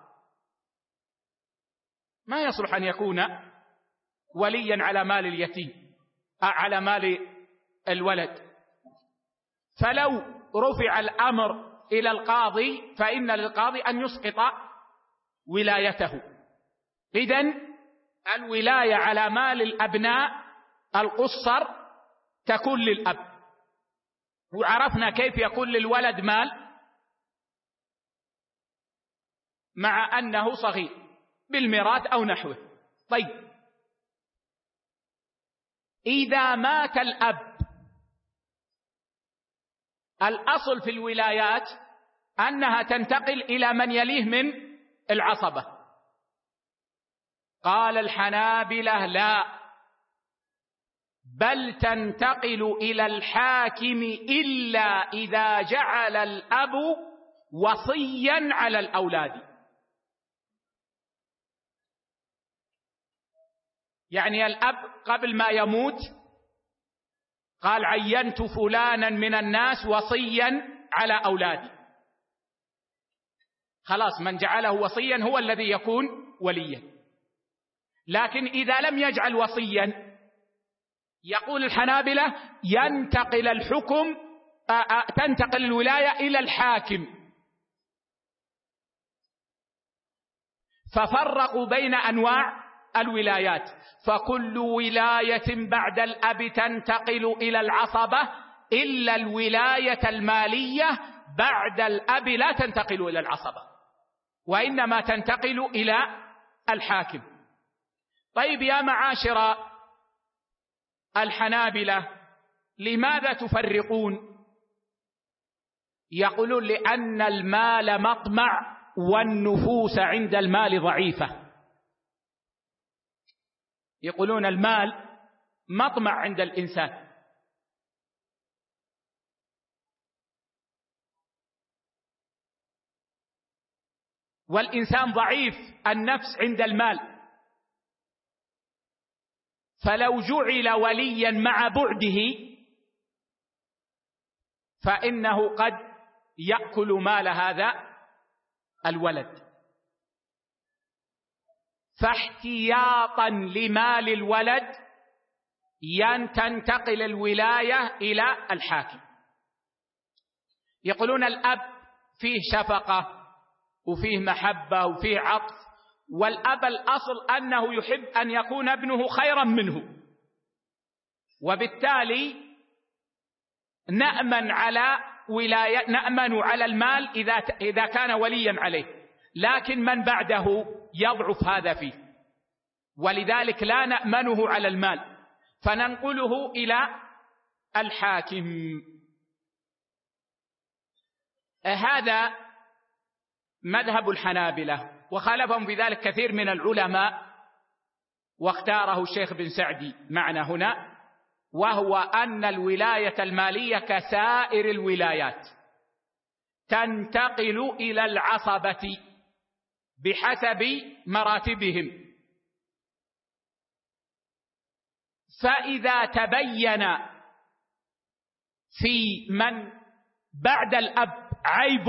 ما يصلح أن يكون وليا على مال اليتيم على مال الولد. فلو رفع الأمر إلى القاضي فإن للقاضي أن يسقط ولايته. إذن الولاية على مال الأبناء القصر تكون للأب. وعرفنا كيف يكون للولد مال مع أنه صغير بالميراث أو نحوه. طيب إذا مات الأب الأصل في الولايات أنها تنتقل إلى من يليه من العصبة. قال الحنابلة لا، بل تنتقل إلى الحاكم إلا إذا جعل الأب وصيا على الأولاد. يعني الأب قبل ما يموت قال عينت فلانا من الناس وصيا على أولادي، خلاص من جعله وصيا هو الذي يكون وليا. لكن إذا لم يجعل وصيا يقول الحنابلة ينتقل الحكم تنتقل الولاية إلى الحاكم. ففرقوا بين أنواع الولايات، فكل ولاية بعد الأب تنتقل إلى العصبة إلا الولاية المالية بعد الأب لا تنتقل إلى العصبة وإنما تنتقل إلى الحاكم. طيب يا معاشر الحنابلة لماذا تفرقون؟ يقولون لأن المال مطمع والنفوس عند المال ضعيفة. يقولون المال مطمع عند الإنسان، والإنسان ضعيف النفس عند المال، فلو جعل وليا مع بعده فإنه قد يأكل مال هذا الولد. فاحتياطا لمال الولد تنتقل الولاية إلى الحاكم. يقولون الأب فيه شفقة وفيه محبة وفيه عطف، والأب الأصل أنه يحب أن يكون ابنه خيرا منه، وبالتالي نأمن على ولاية نأمن على المال إذا إذا كان وليا عليه، لكن من بعده يضعف هذا فيه، ولذلك لا نأمنه على المال فننقله إلى الحاكم. هذا مذهب الحنابلة، وخالفهم في ذلك كثير من العلماء، واختاره الشيخ بن سعدي معنا هنا، وهو أن الولاية المالية كسائر الولايات تنتقل إلى العصبة بحسب مراتبهم. فإذا تبين في من بعد الأب عيب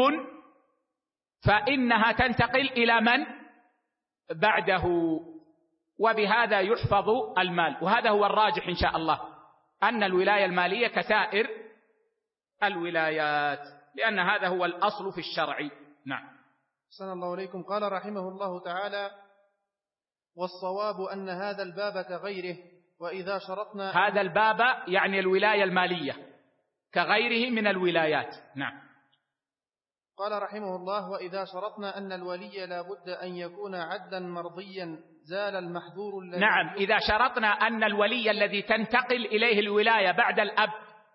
فإنها تنتقل إلى من بعده، وبهذا يحفظ المال. وهذا هو الراجح إن شاء الله، أن الولاية المالية كسائر الولايات، لأن هذا هو الأصل في الشرع. نعم. أحسن الله إليكم. قال رحمه الله تعالى: والصواب أن هذا الباب كغيره، وإذا شرطنا هذا الباب يعني الولاية المالية كغيره من الولايات. نعم. قال رحمه الله: وإذا شرطنا أن الولي لا بد أن يكون عدلا مرضيا زال المحظور الذي. نعم، إذا شرطنا أن الولي الذي تنتقل إليه الولاية بعد الأب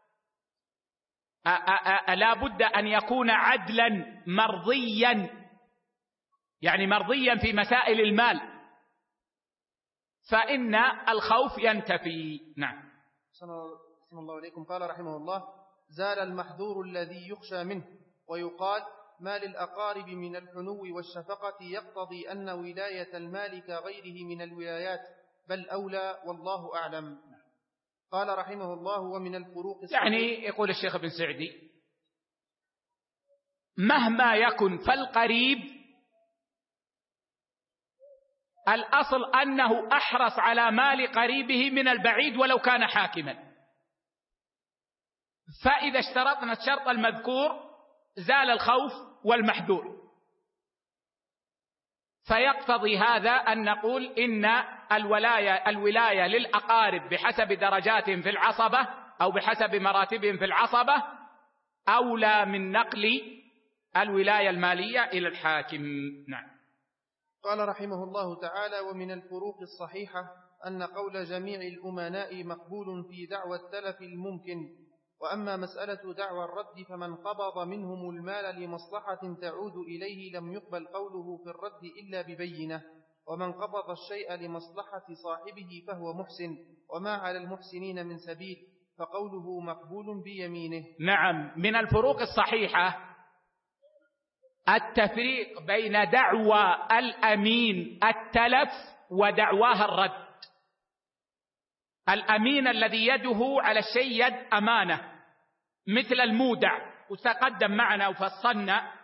لا بد أن يكون عدلا مرضيا، يعني مرضيا في مسائل المال، فإن الخوف ينتفي. نعم. صلى الله عليكم. قال رحمه الله: زال المحذور الذي يخشى منه. ويقال: ما للأقارب من الحنو والشفقة يقتضي أن ولاية المال كغيره من الولايات، بل أولى، والله أعلم. قال رحمه الله: ومن الفروق الصحيح. يعني يقول الشيخ ابن سعدي: مهما يكن فالقريب الأصل أنه أحرص على مال قريبه من البعيد ولو كان حاكما، فإذا اشترطنا الشرط المذكور زال الخوف والمحذور، فيقتضي هذا أن نقول إن الولاية, الولاية للأقارب بحسب درجاتهم في العصبة أو بحسب مراتبهم في العصبة أولى من نقل الولاية المالية إلى الحاكم. نعم. قال رحمه الله تعالى: ومن الفروق الصحيحة أن قول جميع الأمناء مقبول في دعوى التلف الممكن، وأما مسألة دعوى الرد فمن قبض منهم المال لمصلحة تعود إليه لم يقبل قوله في الرد إلا ببينة، ومن قبض الشيء لمصلحة صاحبه فهو محسن، وما على المحسنين من سبيل، فقوله مقبول بيمينه. نعم. من الفروق الصحيحة التفريق بين دعوى الأمين التلف ودعواها الرد. الأمين الذي يده على الشيء يد أمانة مثل المودع، وتقدم معنا وفصلنا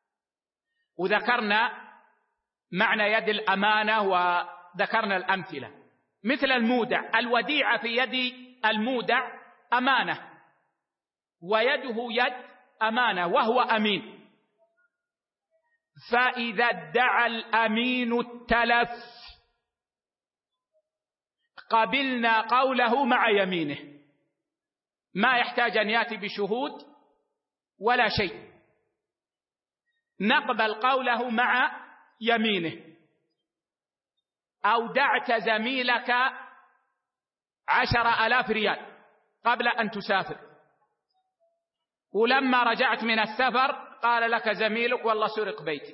وذكرنا معنى يد الأمانة وذكرنا الأمثلة. مثل المودع، الوديعة في يد المودع أمانة ويده يد أمانة وهو أمين، فإذا ادعى الأمين التلف قبلنا قوله مع يمينه، ما يحتاج أن يأتي بشهود ولا شيء، نقبل قوله مع يمينه. أودعت زميلك عشر آلاف ريال قبل أن تسافر، ولما رجعت من السفر قال لك زميلك والله سرق بيتي،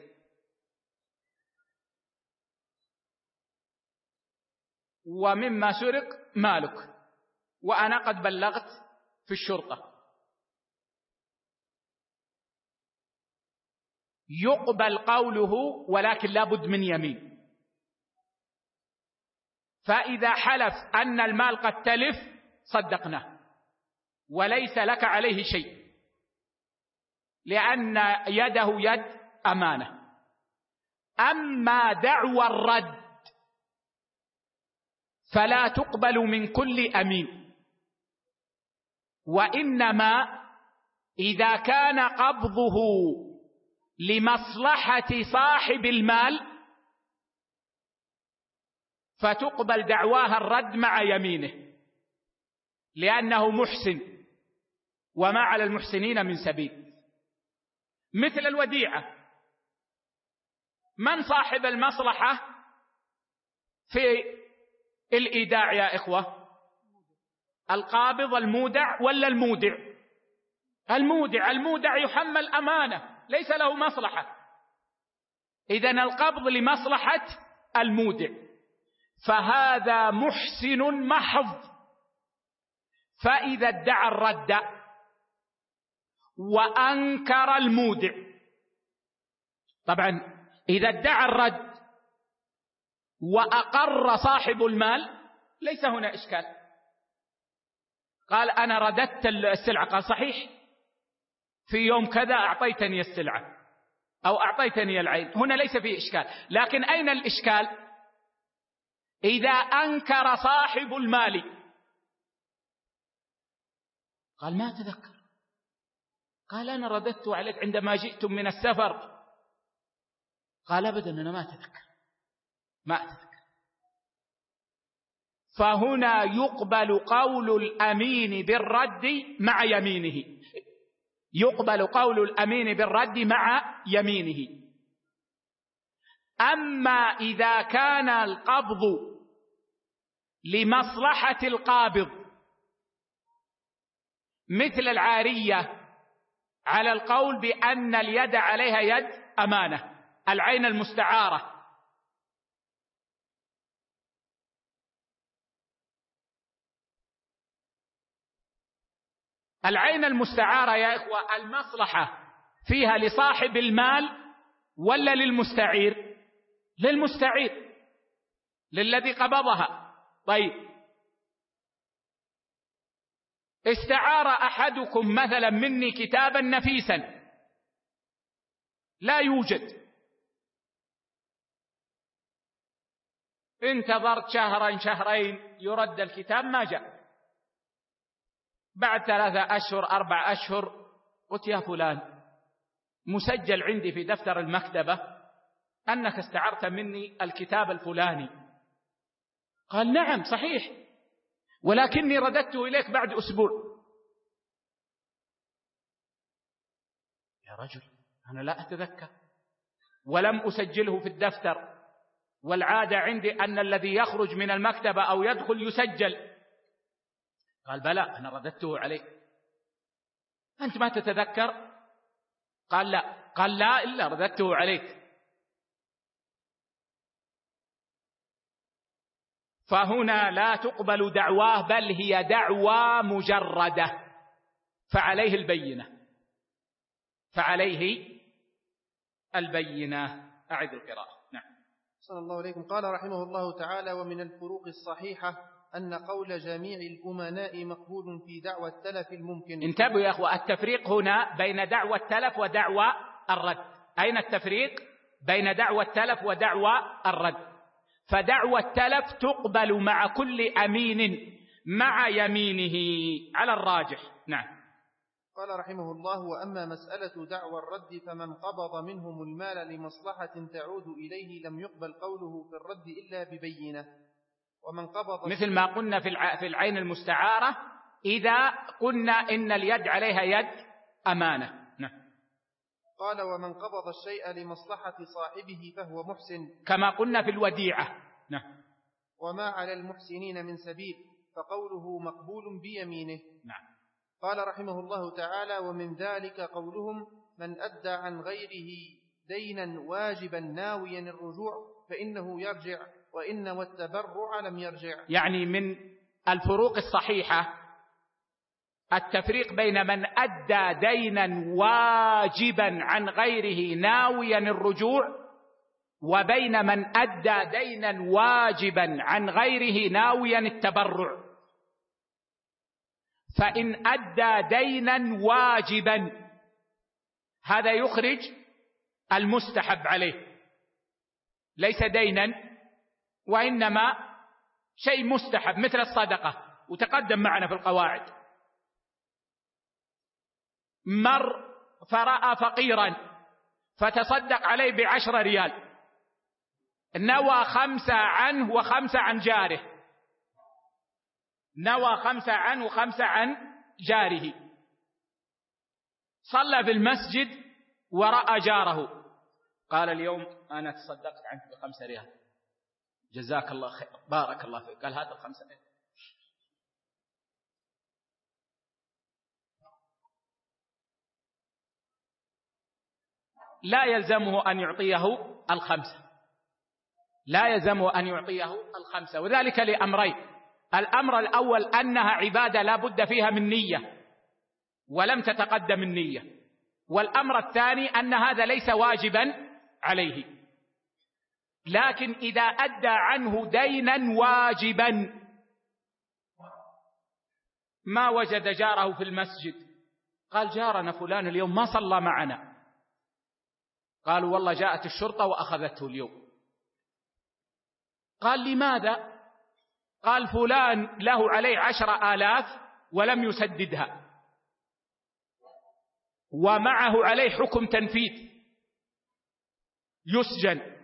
ومما سرق مالك، وأنا قد بلغت في الشرطة، يقبل قوله ولكن لا بد من يمين. فإذا حلف أن المال قد تلف صدقناه وليس لك عليه شيء، لأن يده يد أمانة. أما دعوى الرد فلا تقبل من كل أمين، وإنما إذا كان قبضه لمصلحة صاحب المال فتقبل دعواها الرد مع يمينه، لأنه محسن وما على المحسنين من سبيل. مثل الوديعة، من صاحب المصلحة في الإيداع يا إخوة؟ القابض المودع ولا المودع؟ المودع. المودع يحمل أمانة ليس له مصلحة، إذن القبض لمصلحة المودع، فهذا محسن محض. فإذا ادعى الرد وأنكر المودع، طبعا إذا ادعى الرد وأقر صاحب المال ليس هنا إشكال، قال أنا رددت السلعة، قال صحيح في يوم كذا أعطيتني السلعة أو أعطيتني العين، هنا ليس فيه إشكال. لكن أين الإشكال؟ إذا أنكر صاحب المال، قال ما أتذكر، قال أنا رددت عليك عندما جئتم من السفر. قال أبدا أنا ما أتذكر ما أتذكر. فهنا يقبل قول الأمين بالرد مع يمينه، يقبل قول الأمين بالرد مع يمينه. أما إذا كان القبض لمصلحة القابض مثل العارية على القول بأن اليد عليها يد أمانة، العين المستعارة، العين المستعارة يا إخوة المصلحة فيها لصاحب المال ولا للمستعير؟ للمستعير، للذي قبضها. طيب استعار أحدكم مثلا مني كتابا نفيسا لا يوجد، انتظرت شهرا شهرين يرد الكتاب ما جاء، بعد ثلاثة أشهر أربع أشهر قلت يا فلان مسجل عندي في دفتر المكتبة أنك استعرت مني الكتاب الفلاني. قال نعم صحيح، ولكني رددته إليك بعد أسبوع. يا رجل أنا لا أتذكر ولم أسجله في الدفتر، والعادة عندي أن الذي يخرج من المكتبة أو يدخل يسجل. قال بلى أنا رددته عليك. أنت ما تتذكر؟ قال لا. قال لا إلا رددته عليك. فهنا لا تقبل دعواه بل هي دعوى مجردة، فعليه البينة، فعليه البينة. أعد القراءة. نعم. صلى الله عليكم. قال رحمه الله تعالى: ومن الفروق الصحيحة أن قول جميع الأمناء مقبول في دعوى التلف الممكن. انتبهوا يا أخوة، التفريق هنا بين دعوى التلف ودعوى الرد. أين التفريق بين دعوى التلف ودعوى الرد؟ فدعوى التلف تقبل مع كل أمين مع يمينه على الراجح. نعم. قال رحمه الله: وأما مسألة دعوى الرد فمن قبض منهم المال لمصلحة تعود إليه لم يقبل قوله في الرد إلا ببينة. ومن قبض مثل ما قلنا في العين المستعارة إذا قلنا إن اليد عليها يد أمانة. نعم. قال: ومن قبض الشيء لمصلحة صاحبه فهو محسن، كما قلنا في الوديعة. نعم. وما على المحسنين من سبيل، فقوله مقبول بيمينه. نعم. قال رحمه الله تعالى: ومن ذلك قولهم: من أدى عن غيره دينا واجبا ناويا الرجوع فإنه يرجع، وإن والتبرع لم يرجع. يعني من الفروق الصحيحة التفريق بين من أدى دينا واجبا عن غيره ناويا الرجوع وبين من أدى دينا واجبا عن غيره ناويا التبرع. فإن أدى دينا واجبا هذا يخرج المستحب عليه، ليس دينا وإنما شيء مستحب مثل الصدقة، وتقدم معنا في القواعد. مر فرأى فقيرا فتصدق عليه بعشر ريال، نوى خمسة عنه وخمسة عن جاره، نوى خمسة عنه وخمسة عن جاره، صلى في المسجد ورأى جاره، قال اليوم أنا تصدقت عنك بخمسة ريال، جزاك الله خير بارك الله فيك، قال هات الخمسة ريال. لا يلزمه أن يعطيه الخمسة، لا يلزمه أن يعطيه الخمسة، وذلك لأمرين: الأمر الأول أنها عبادة لا بد فيها من نية ولم تتقدم النية، والأمر الثاني أن هذا ليس واجبا عليه. لكن إذا أدى عنه دينا واجبا ما وجد جاره في المسجد، قال جارنا فلان اليوم ما صلى معنا، قالوا والله جاءت الشرطة وأخذته اليوم، قال لماذا؟ قال فلان له عليه عشر آلاف ولم يسددها، ومعه عليه حكم تنفيذ يسجن.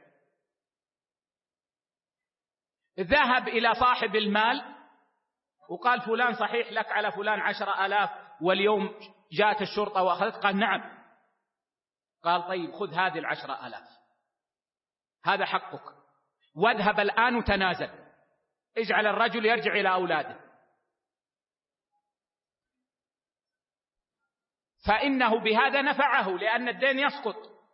ذهب إلى صاحب المال وقال فلان صحيح لك على فلان عشر آلاف واليوم جاءت الشرطة وأخذت؟ قال نعم. قال طيب خذ هذه العشر آلاف، هذا حقك، واذهب الآن وتنازل، اجعل الرجل يرجع إلى أولاده، فإنه بهذا نفعه لأن الدين يسقط.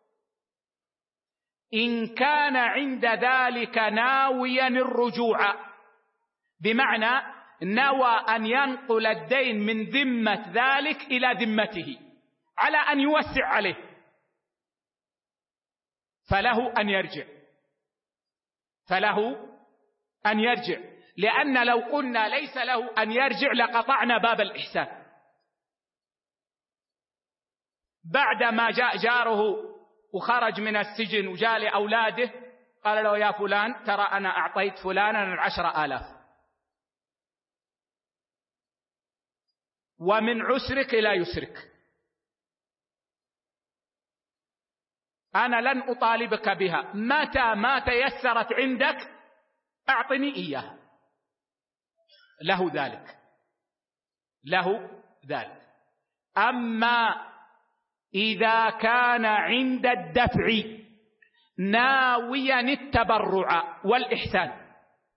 إن كان عند ذلك ناويا الرجوع، بمعنى نوى أن ينقل الدين من ذمة ذلك إلى ذمته على أن يوسع عليه، فله أن يرجع، فله أن يرجع، لأن لو قلنا ليس له أن يرجع لقطعنا باب الإحسان. بعدما جاء جاره وخرج من السجن وجاء لأولاده قال له يا فلان ترى أنا أعطيت فلانا العشر آلاف ومن عسرك إلى يسرك، أنا لن أطالبك بها، متى ما تيسرت عندك أعطني إياها. له ذلك، له ذلك. أما إذا كان عند الدفع ناويا التبرع والإحسان،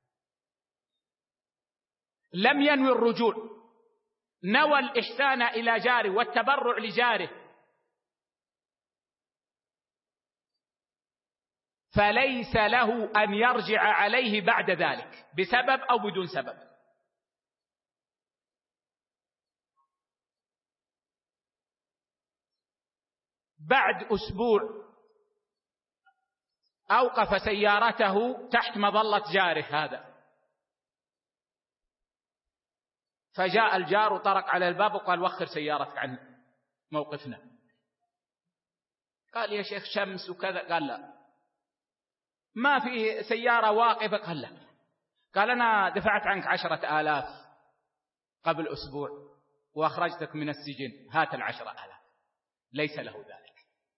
لم ينوي الرجوع، نوى الإحسان إلى جاره والتبرع لجاره، فليس له أن يرجع عليه بعد ذلك بسبب أو بدون سبب. بعد أسبوع أوقف سيارته تحت مظلة جاره هذا، فجاء الجار وطرق على الباب وقال وخر سيارتك عن موقفنا. قال يا شيخ شمس وكذا، قال لا ما في سيارة واقفة، قال لا، قال أنا دفعت عنك عشرة آلاف قبل أسبوع وأخرجتك من السجن، هات العشرة آلاف. ليس له ذلك،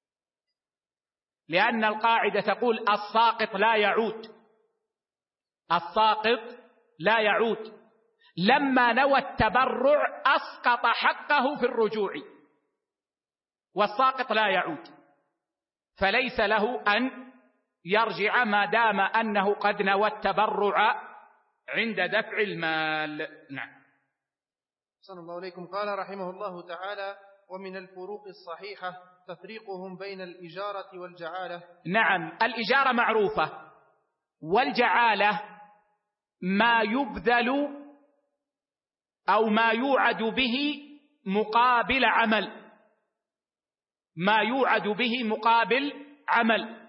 لأن القاعدة تقول الساقط لا يعود، الساقط لا يعود. لما نوى التبرع أسقط حقه في الرجوع، والساقط لا يعود، فليس له أن يرجع ما دام أنه قد نوى التبرع عند دفع المال. نعم. صلى الله عليكم. قال رحمه الله تعالى: ومن الفروق الصحيحة تفريقهم بين الإجارة والجعالة. نعم، الإجارة معروفة، والجعالة ما يبذل أو ما يوعد به مقابل عمل، ما يوعد به مقابل عمل.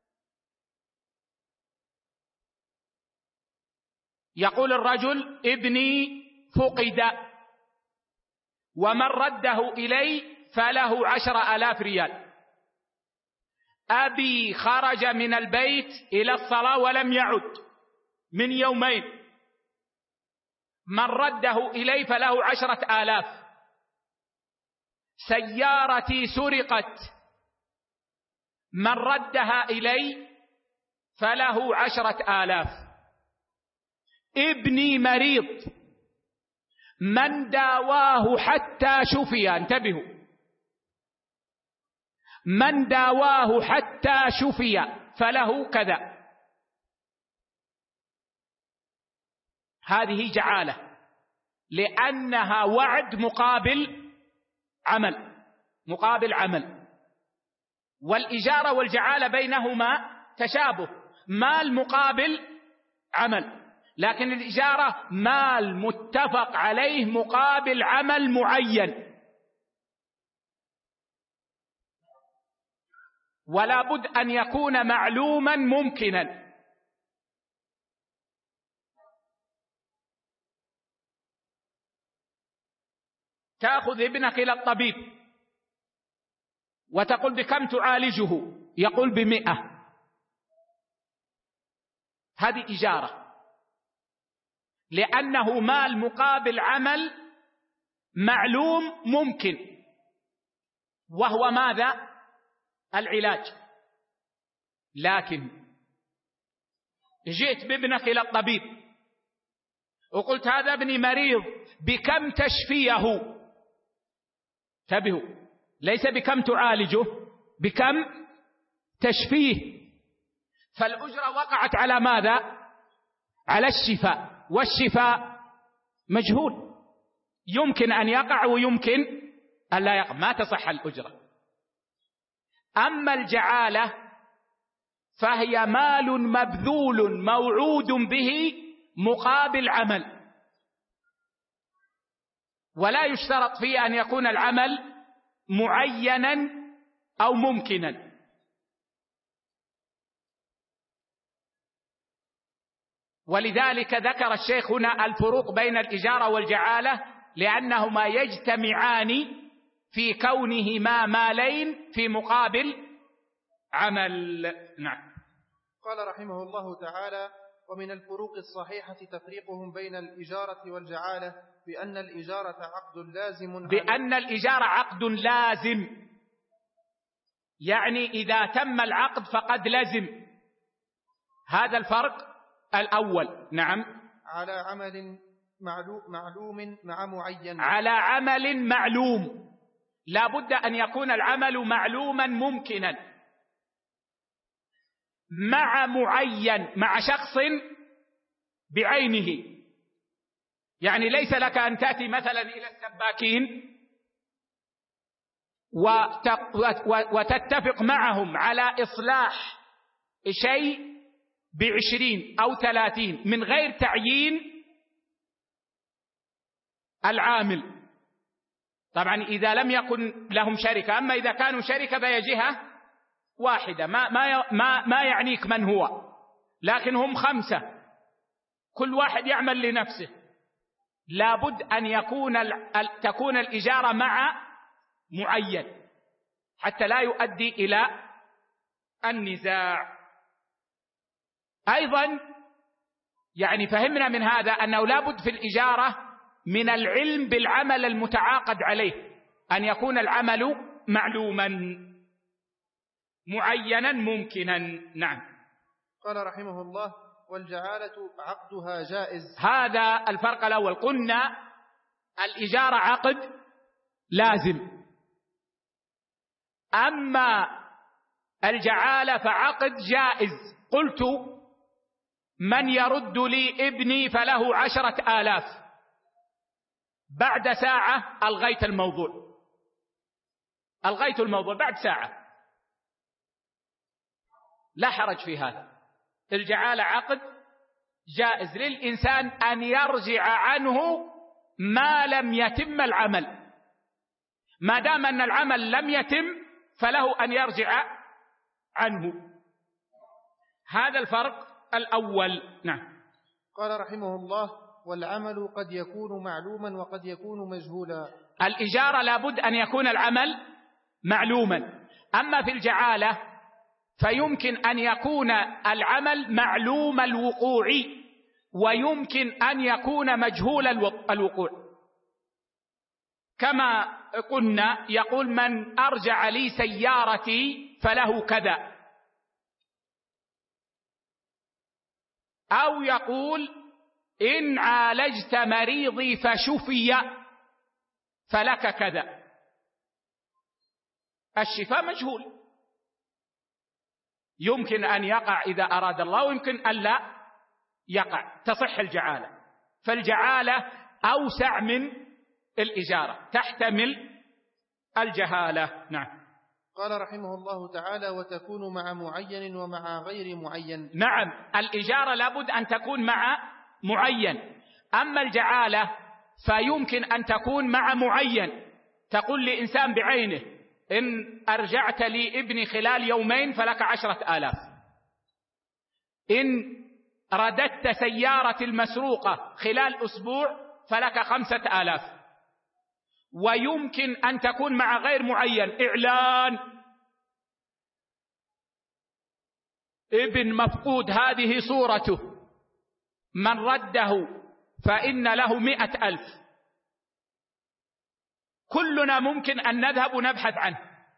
يقول الرجل ابني فقد ومن رده إلي فله عشر آلاف ريال، أبي خرج من البيت إلى الصلاة ولم يعد من يومين، من رده إلي فله عشرة آلاف. سيارتي سرقت، من ردها إلي فله عشرة آلاف. ابني مريض، من داواه حتى شفي، انتبهوا، من داواه حتى شفي فله كذا. هذه جعالة، لأنها وعد مقابل عمل، مقابل عمل. والإجارة والجعالة بينهما تشابه، مال مقابل عمل، لكن الإجارة مال متفق عليه مقابل عمل معين، ولا بد أن يكون معلوما ممكنا. تأخذ ابنك إلى الطبيب وتقول بكم تعالجه؟ يقول بمئة، هذه إجارة، لأنه مال مقابل عمل معلوم ممكن، وهو ماذا؟ العلاج. لكن جئت بابنك إلى الطبيب وقلت هذا ابني مريض، بكم تشفيه؟ انتبهوا، ليس بكم تعالجه، بكم تشفيه. فالأجرة وقعت على ماذا؟ على الشفاء، والشفاء مجهول، يمكن أن يقع ويمكن أن لا يقع، ما تصح الأجرة. أما الجعالة فهي مال مبذول موعود به مقابل عمل، ولا يشترط فيه أن يكون العمل معينا أو ممكنا. ولذلك ذكر الشيخ هنا الفروق بين الإجارة والجعالة، لأنهما يجتمعان في كونهما مالين في مقابل عمل. نعم. قال رحمه الله تعالى: ومن الفروق الصحيحة تفريقهم بين الإجارة والجعالة بأن الإجارة عقد لازم بأن الإجارة عقد لازم، يعني إذا تم العقد فقد لزم. هذا الفرق الأول. نعم. على عمل معلوم مع معين، على عمل معلوم، لا بد أن يكون العمل معلوما ممكنا، مع معين، مع شخص بعينه. يعني ليس لك أن تأتي مثلا إلى السباكين وتتفق معهم على إصلاح شيء بعشرين أو ثلاثين من غير تعيين العامل. طبعا إذا لم يكن لهم شركة، أما إذا كانوا شركة فهي جهة واحدة، ما, ما, ما, ما يعنيك من هو، لكن هم خمسة كل واحد يعمل لنفسه. لابد أن يكون تكون الإجارة مع معين حتى لا يؤدي إلى النزاع. أيضا يعني فهمنا من هذا أنه لابد في الإجارة من العلم بالعمل المتعاقد عليه، أن يكون العمل معلوما معينا ممكنا. نعم. قال رحمه الله: والجعالة عقدها جائز. هذا الفرق الأول. قلنا الإجارة عقد لازم، أما الجعالة فعقد جائز. قلت: من يرد لي ابني فله عشرة آلاف، بعد ساعة ألغيت الموضوع، ألغيت الموضوع بعد ساعة، لا حرج في هذا. الجعالة عقد جائز للإنسان أن يرجع عنه ما لم يتم العمل، ما دام أن العمل لم يتم فله أن يرجع عنه. هذا الفرق الأول. نعم. قال رحمه الله: والعمل قد يكون معلوما وقد يكون مجهولا. الإجارة لابد أن يكون العمل معلوما، أما في الجعالة فيمكن أن يكون العمل معلوم الوقوع ويمكن أن يكون مجهول الوقوع. كما قلنا يقول: من أرجع لي سيارتي فله كذا، أو يقول: إن عالجت مريضي فشفي فلك كذا. الشفاء مجهول، يمكن أن يقع إذا أراد الله ويمكن أن لا يقع، تصح الجعالة. فالجعالة أوسع من الإجارة، تحتمل الجهالة. نعم. قال رحمه الله تعالى: وتكون مع معين ومع غير معين. نعم، الإجارة لابد أن تكون مع معين، أما الجعالة فيمكن أن تكون مع معين. تقول لإنسان بعينه: إن أرجعت لي ابني خلال يومين فلك عشرة آلاف، إن رددت سيارة المسروقة خلال أسبوع فلك خمسة آلاف. ويمكن أن تكون مع غير معين، إعلان: ابن مفقود هذه صورته، من رده فإن له مئة ألف. كلنا ممكن أن نذهب ونبحث عنه،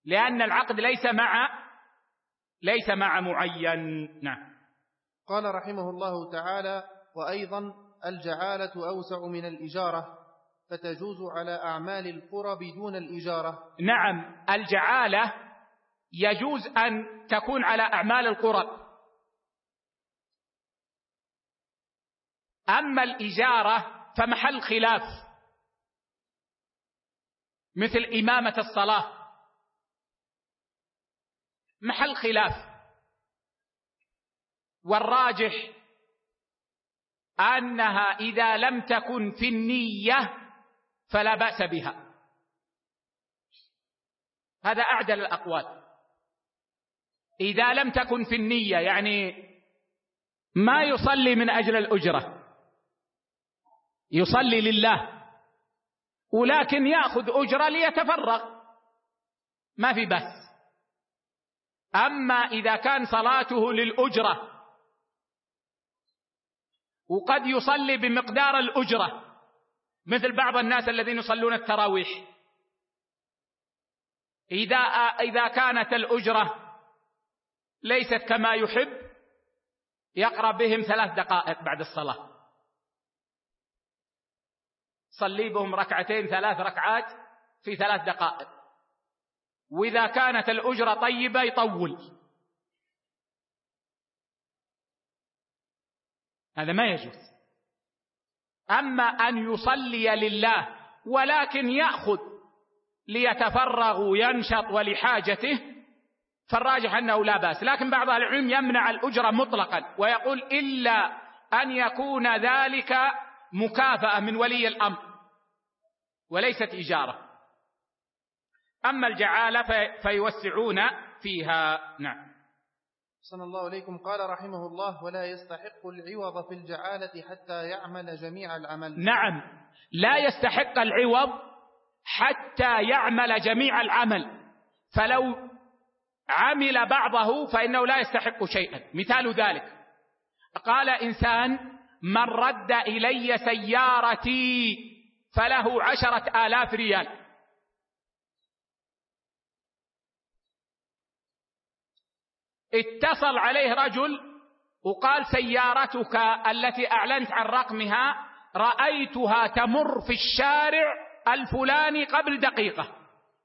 لأن العقد ليس مع ليس مع معين. نعم. قال رحمه الله تعالى: وأيضا الجعالة أوسع من الإجارة، فتجوز على أعمال القرب دون الإجارة. نعم، الجعالة يجوز أن تكون على أعمال القرب، أما الإجارة فمحل خلاف، مثل إمامة الصلاة محل خلاف، والراجح أنها إذا لم تكن في النية فلا بأس بها، هذا أعدل الأقوال. إذا لم تكن في النية يعني ما يصلي من أجل الأجرة، يصلي لله ولكن يأخذ أجرة ليتفرغ، ما في بأس. أما إذا كان صلاته للأجرة وقد يصلي بمقدار الأجرة، مثل بعض الناس الذين يصلون التراويح، إذا إذا كانت الأجرة ليست كما يحب يقرأ بهم ثلاث دقائق بعد الصلاة، صلي بهم ركعتين ثلاث ركعات في ثلاث دقائق، وإذا كانت الأجرة طيبة يطول، هذا ما يجوز. أما أن يصلي لله ولكن يأخذ ليتفرغ وينشط ولحاجته فالراجح أنه لا بأس، لكن بعض أهل العلم يمنع الأجرة مطلقا ويقول إلا أن يكون ذلك مكافأة من ولي الأمر وليست إجارة. أما الجعالة فيوسعون فيها. نعم. صلى الله عليكم. قال رحمه الله: ولا يستحق العوض في الجعالة حتى يعمل جميع العمل. نعم، لا يستحق العوض حتى يعمل جميع العمل، فلو عمل بعضه فإنه لا يستحق شيئا. مثال ذلك قال إنسان: من رد إلي سيارتي فله عشرة آلاف ريال، اتصل عليه رجل وقال: سيارتك التي أعلنت عن رقمها رأيتها تمر في الشارع الفلاني قبل دقيقة،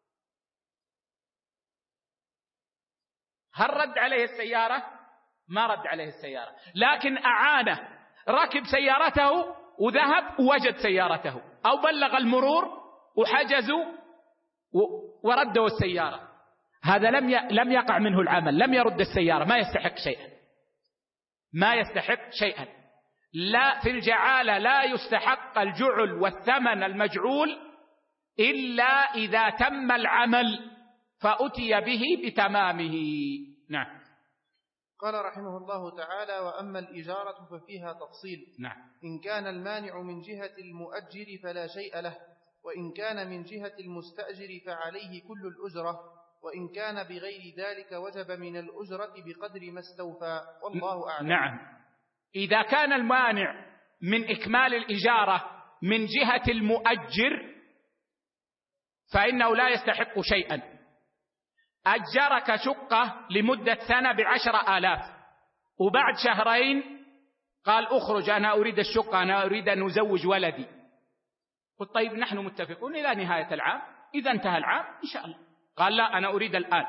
هل رد عليه السيارة؟ ما رد عليه السيارة، لكن أعانه، ركب سيارته وذهب ووجد سيارته، أو بلغ المرور وحجزوا وردوا السيارة، هذا لم لم يقع منه العمل، لم يرد السيارة، ما يستحق شيئا، ما يستحق شيئا. لا، في الجعالة لا يستحق الجعل والثمن المجعول إلا إذا تم العمل فأتي به بتمامه. نعم. قال رحمه الله تعالى: وأما الإجارة ففيها تفصيل. نعم. إن كان المانع من جهة المؤجر فلا شيء له، وإن كان من جهة المستأجر فعليه كل الأجرة، وإن كان بغير ذلك وجب من الأجرة بقدر ما استوفى، والله أعلم. نعم. إذا كان المانع من إكمال الإجارة من جهة المؤجر فإنه لا يستحق شيئا. أجرك شقة لمدة سنة بعشر آلاف، وبعد شهرين قال: أخرج، أنا أريد الشقة، أنا أريد أن أزوج ولدي. قلت: طيب نحن متفقون إلى نهاية العام، إذا انتهى العام إن شاء الله. قال: لا، أنا أريد الآن.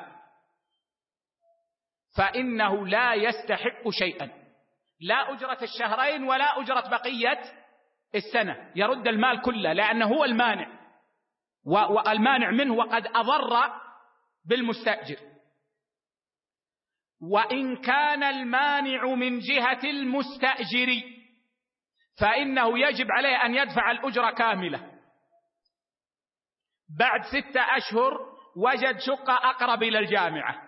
فإنه لا يستحق شيئا، لا أجرة الشهرين ولا أجرة بقية السنة، يرد المال كله، لأنه هو المانع، والمانع منه وقد أضر بالمستأجر. وإن كان المانع من جهة المستأجر فإنه يجب عليه أن يدفع الأجرة كاملة. بعد ستة أشهر وجد شقة أقرب إلى الجامعة،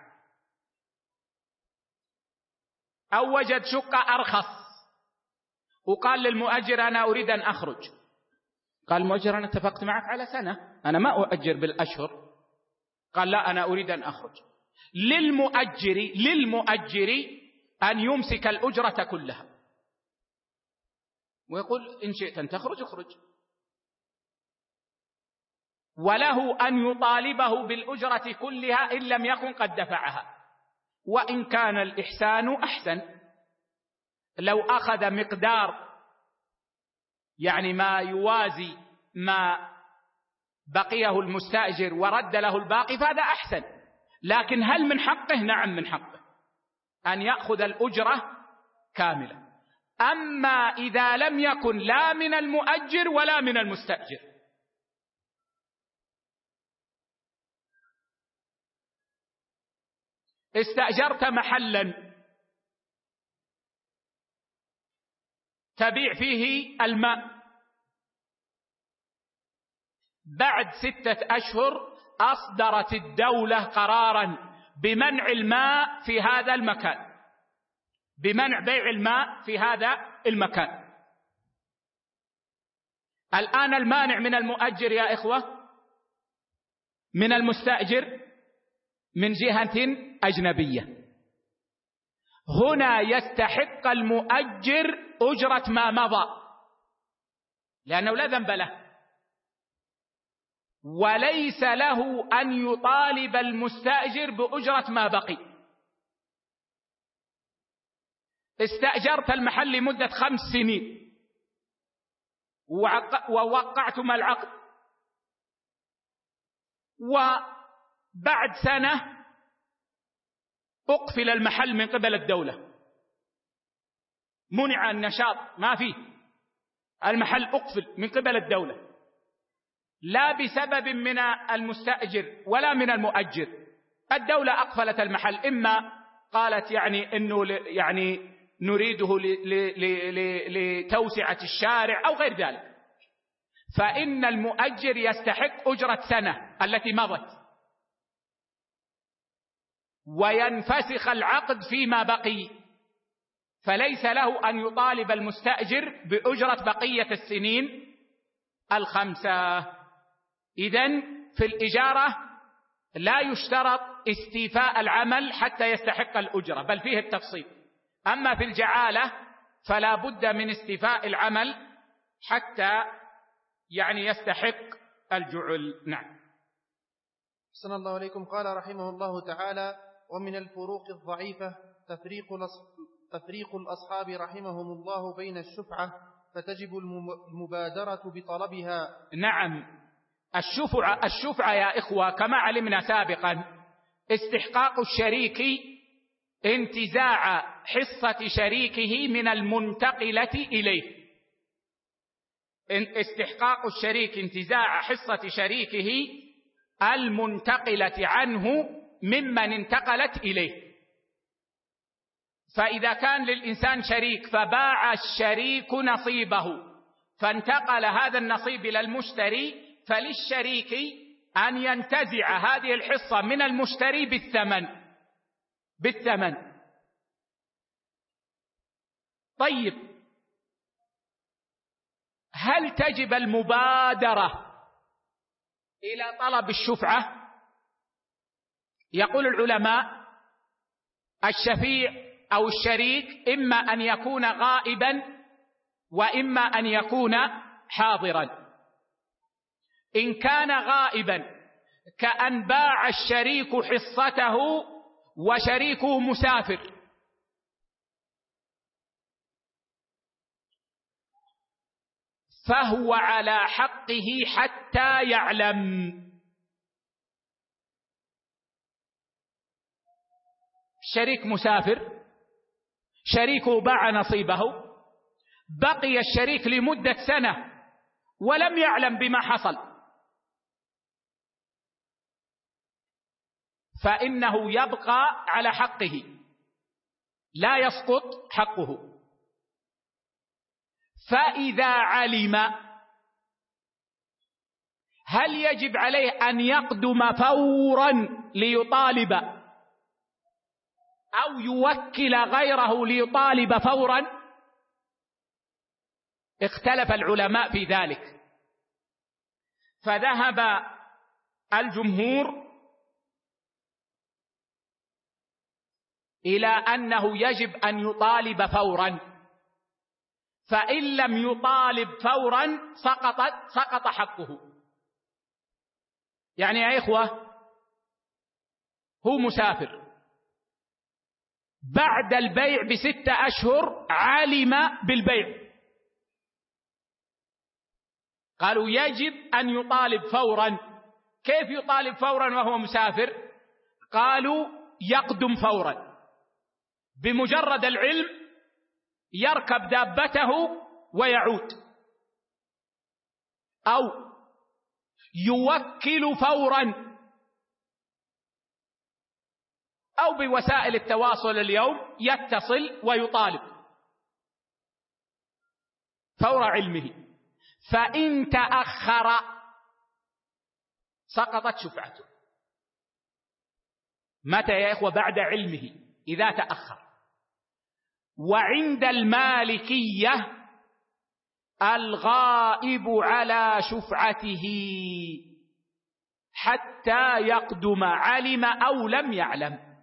أو وجد شقة أرخص، وقال للمؤجر: أنا أريد أن أخرج. قال المؤجر: أنا اتفقت معك على سنة، أنا ما أؤجر بالأشهر. قال: لا، أنا أريد أن أخرج. للمؤجر للمؤجر أن يمسك الأجرة كلها ويقول: إن شئت أن تخرج اخرج. وله أن يطالبه بالأجرة كلها إن لم يكن قد دفعها. وإن كان الإحسان أحسن، لو أخذ مقدار يعني ما يوازي ما بقيه المستأجر ورد له الباقي فهذا أحسن. لكن هل من حقه؟ نعم من حقه أن يأخذ الأجرة كاملة. أما إذا لم يكن لا من المؤجر ولا من المستأجر، استأجرت محلا تبيع فيه الماء، بعد ستة أشهر أصدرت الدولة قرارا بمنع الماء في هذا المكان، بمنع بيع الماء في هذا المكان. الآن المانع من المؤجر يا إخوة من المستأجر من جهة أجنبية. هنا يستحق المؤجر أجرة ما مضى لأنه لا ذنب له، وليس له أن يطالب المستأجر بأجرة ما بقي. استأجرت المحل لمدة خمس سنين ووقعتم العقد، وبعد سنة أقفل المحل من قبل الدولة، منع النشاط ما فيه، المحل أقفل من قبل الدولة لا بسبب من المستأجر ولا من المؤجر. الدولة أقفلت المحل، إما قالت يعني إنه يعني نريده لتوسعة الشارع أو غير ذلك، فإن المؤجر يستحق أجرة سنة التي مضت وينفسخ العقد فيما بقي، فليس له أن يطالب المستأجر بأجرة بقية السنين الخمسة. إذن في الإجارة لا يشترط استيفاء العمل حتى يستحق الأجرة، بل فيه التفصيل. أما في الجعالة فلا بد من استيفاء العمل حتى يعني يستحق الجعل. نعم. أحسن الله عليكم. قال رحمه الله تعالى: ومن الفروق الضعيفة تفريق تفريق الأصحاب رحمهم الله بين الشفعة، فتجب المبادرة بطلبها. نعم، الشفعة الشفعة يا إخوة كما علمنا سابقا استحقاق الشريك انتزاع حصة شريكه من المنتقلة إليه، استحقاق الشريك انتزاع حصة شريكه المنتقلة عنه ممن انتقلت إليه. فإذا كان للإنسان شريك فباع الشريك نصيبه فانتقل هذا النصيب إلى المشتري، فللشريك أن ينتزع هذه الحصة من المشتري بالثمن بالثمن طيب، هل تجب المبادرة إلى طلب الشفعة؟ يقول العلماء: الشفيع أو الشريك إما أن يكون غائبا وإما أن يكون حاضرا. إن كان غائبا كأن باع الشريك حصته وشريكه مسافر، فهو على حقه حتى يعلم. شريك مسافر، شريكه باع نصيبه، بقي الشريك لمدة سنة ولم يعلم بما حصل، فإنه يبقى على حقه لا يسقط حقه. فإذا علم، هل يجب عليه أن يقدم فورا ليطالب أو يوكل غيره ليطالب فورا؟ اختلف العلماء في ذلك، فذهب الجمهور إلى أنه يجب أن يطالب فورا، فإن لم يطالب فورا سقطت سقط حقه. يعني يا إخوة هو مسافر، بعد البيع بستة أشهر علم بالبيع، قالوا يجب أن يطالب فورا. كيف يطالب فورا وهو مسافر؟ قالوا يقدم فورا، بمجرد العلم يركب دابته ويعود، أو يوكل فورا، أو بوسائل التواصل اليوم يتصل ويطالب فور علمه. فإن تأخر سقطت شفعته. متى يا إخوة؟ بعد علمه إذا تأخر. وعند المالكية الغائب على شفعته حتى يقدم، علم أو لم يعلم،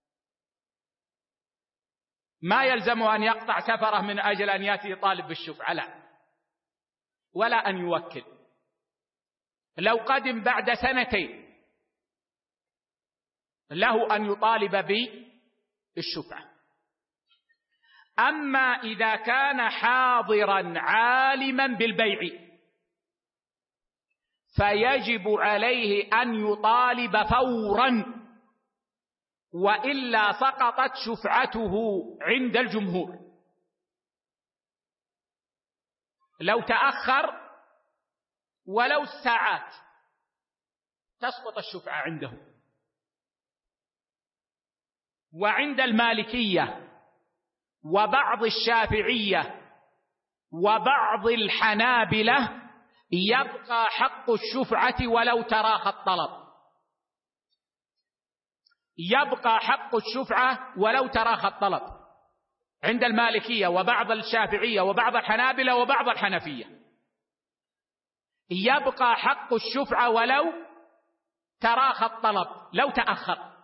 ما يلزمه أن يقطع سفره من أجل أن يأتي طالب بالشفعة، لا، ولا أن يوكل. لو قدم بعد سنتين له أن يطالب بالشفعة. أما إذا كان حاضرا عالما بالبيع فيجب عليه أن يطالب فورا، وإلا سقطت شفعته عند الجمهور. لو تأخر ولو ساعات تسقط الشفعة عنده. وعند المالكية وبعض الشافعية وبعض الحنابلة يبقى حق الشفعة ولو تراخى الطلب، يبقى حق الشفعة ولو تراخى الطلب عند المالكية وبعض الشافعية وبعض الحنابلة وبعض الحنفية، يبقى حق الشفعة ولو تراخى الطلب لو تأخر.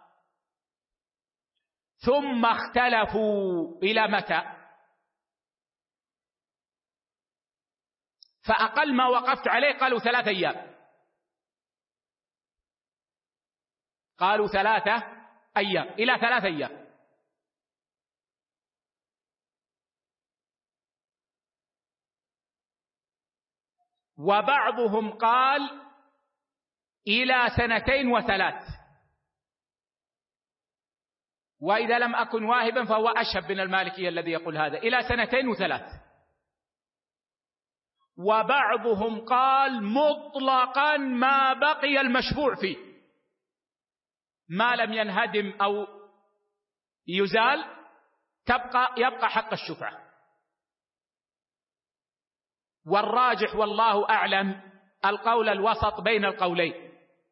ثم اختلفوا إلى متى؟ فأقل ما وقفت عليه قالوا ثلاثة أيام، قالوا ثلاثة أيام إلى ثلاثة أيام. وبعضهم قال إلى سنتين وثلاث، وإذا لم أكن واهبا فهو أشهب من المالكية الذي يقول هذا، إلى سنتين وثلاث. وبعضهم قال مطلقا ما بقي المشفوع فيه، ما لم ينهدم أو يزال تبقى يبقى حق الشفعة. والراجح والله أعلم القول الوسط بين القولين،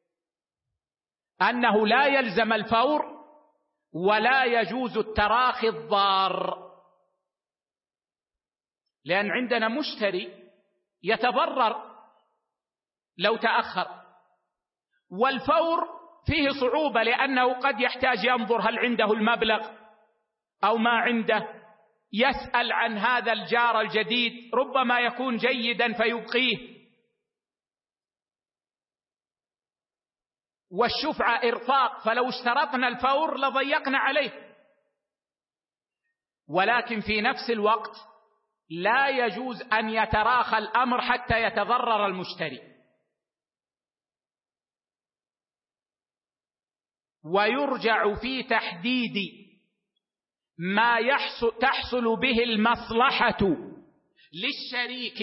أنه لا يلزم الفور ولا يجوز التراخي الضار، لأن عندنا مشتري يتضرر لو تأخر، والفور فيه صعوبة لأنه قد يحتاج ينظر هل عنده المبلغ أو ما عنده، يسأل عن هذا الجار الجديد ربما يكون جيدا فيبقيه. والشفعة إرفاق، فلو اشترطنا الفور لضيقنا عليه. ولكن في نفس الوقت لا يجوز أن يتراخى الأمر حتى يتضرر المشتري. ويرجع في تحديد ما تحصل به المصلحة للشريك